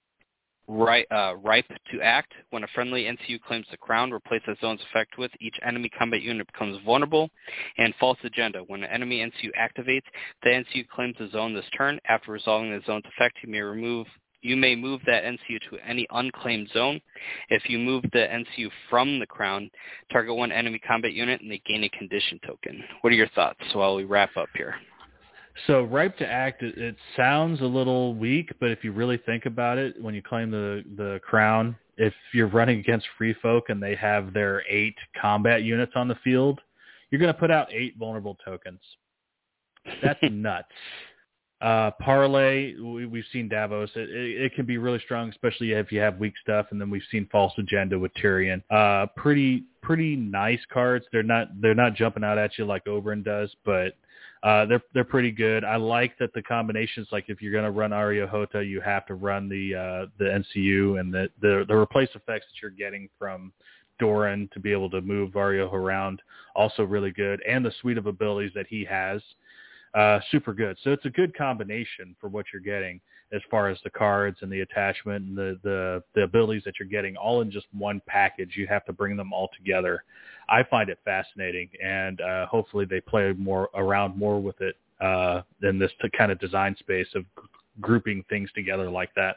Right, uh, ripe to act. When a friendly N C U claims the crown, replace that zone's effect with. Each enemy combat unit becomes vulnerable. And False Agenda. When an enemy N C U activates, the N C U claims the zone this turn. After resolving the zone's effect, you may remove. You may move that N C U to any unclaimed zone. If you move the N C U from the crown, target one enemy combat unit, and they gain a condition token. What are your thoughts while we wrap up here? So ripe to act, it, it sounds a little weak, but if you really think about it, when you claim the, the crown, if you're running against free folk and they have their eight combat units on the field, you're going to put out eight vulnerable tokens. That's nuts. Uh, Parlay, we, we've seen Davos. It, it, it can be really strong, especially if you have weak stuff. And then we've seen False Agenda with Tyrion. Uh, pretty pretty nice cards. They're not they're not jumping out at you like Oberyn does, but uh, they're they're pretty good. I like that the combinations. Like if you're going to run Arrow Hota, you have to run the uh, the N C U and the, the the replace effects that you're getting from Doran to be able to move Arrow around. Also really good, and the suite of abilities that he has. Uh, super good. So it's a good combination for what you're getting as far as the cards and the attachment and the, the, the abilities that you're getting all in just one package. You have to bring them all together. I find it fascinating, and uh, hopefully they play more around more with it uh, in this t- kind of design space of g- grouping things together like that.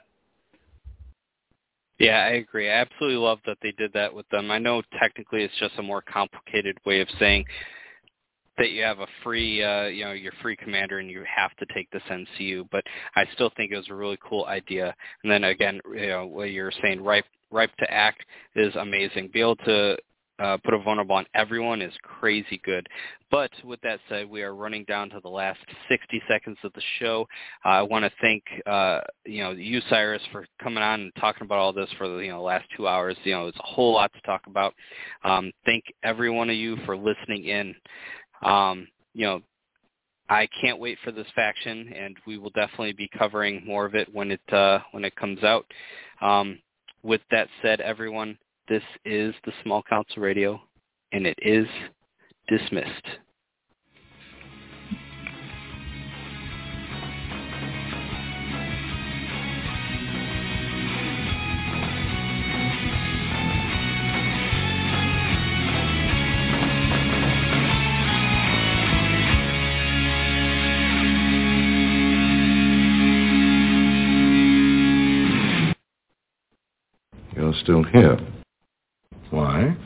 Yeah, I agree. I absolutely love that they did that with them. I know technically it's just a more complicated way of saying that you have a free, uh, you know, your free commander and you have to take this N C U, but I still think it was a really cool idea. And then again, you know, what you're saying, ripe, ripe to act is amazing. Be able to uh, put a vulnerable on everyone is crazy good. But with that said, we are running down to the last sixty seconds of the show. Uh, I want to thank, uh, you know, you, Cyrus, for coming on and talking about all this for the, you know, last two hours. You know, it's a whole lot to talk about. Um, thank every one of you for listening in. Um, you know, I can't wait for this faction, and we will definitely be covering more of it when it uh, when it comes out. Um, with that said, everyone, this is the Small Council Radio, and it is dismissed. You're still here. Why?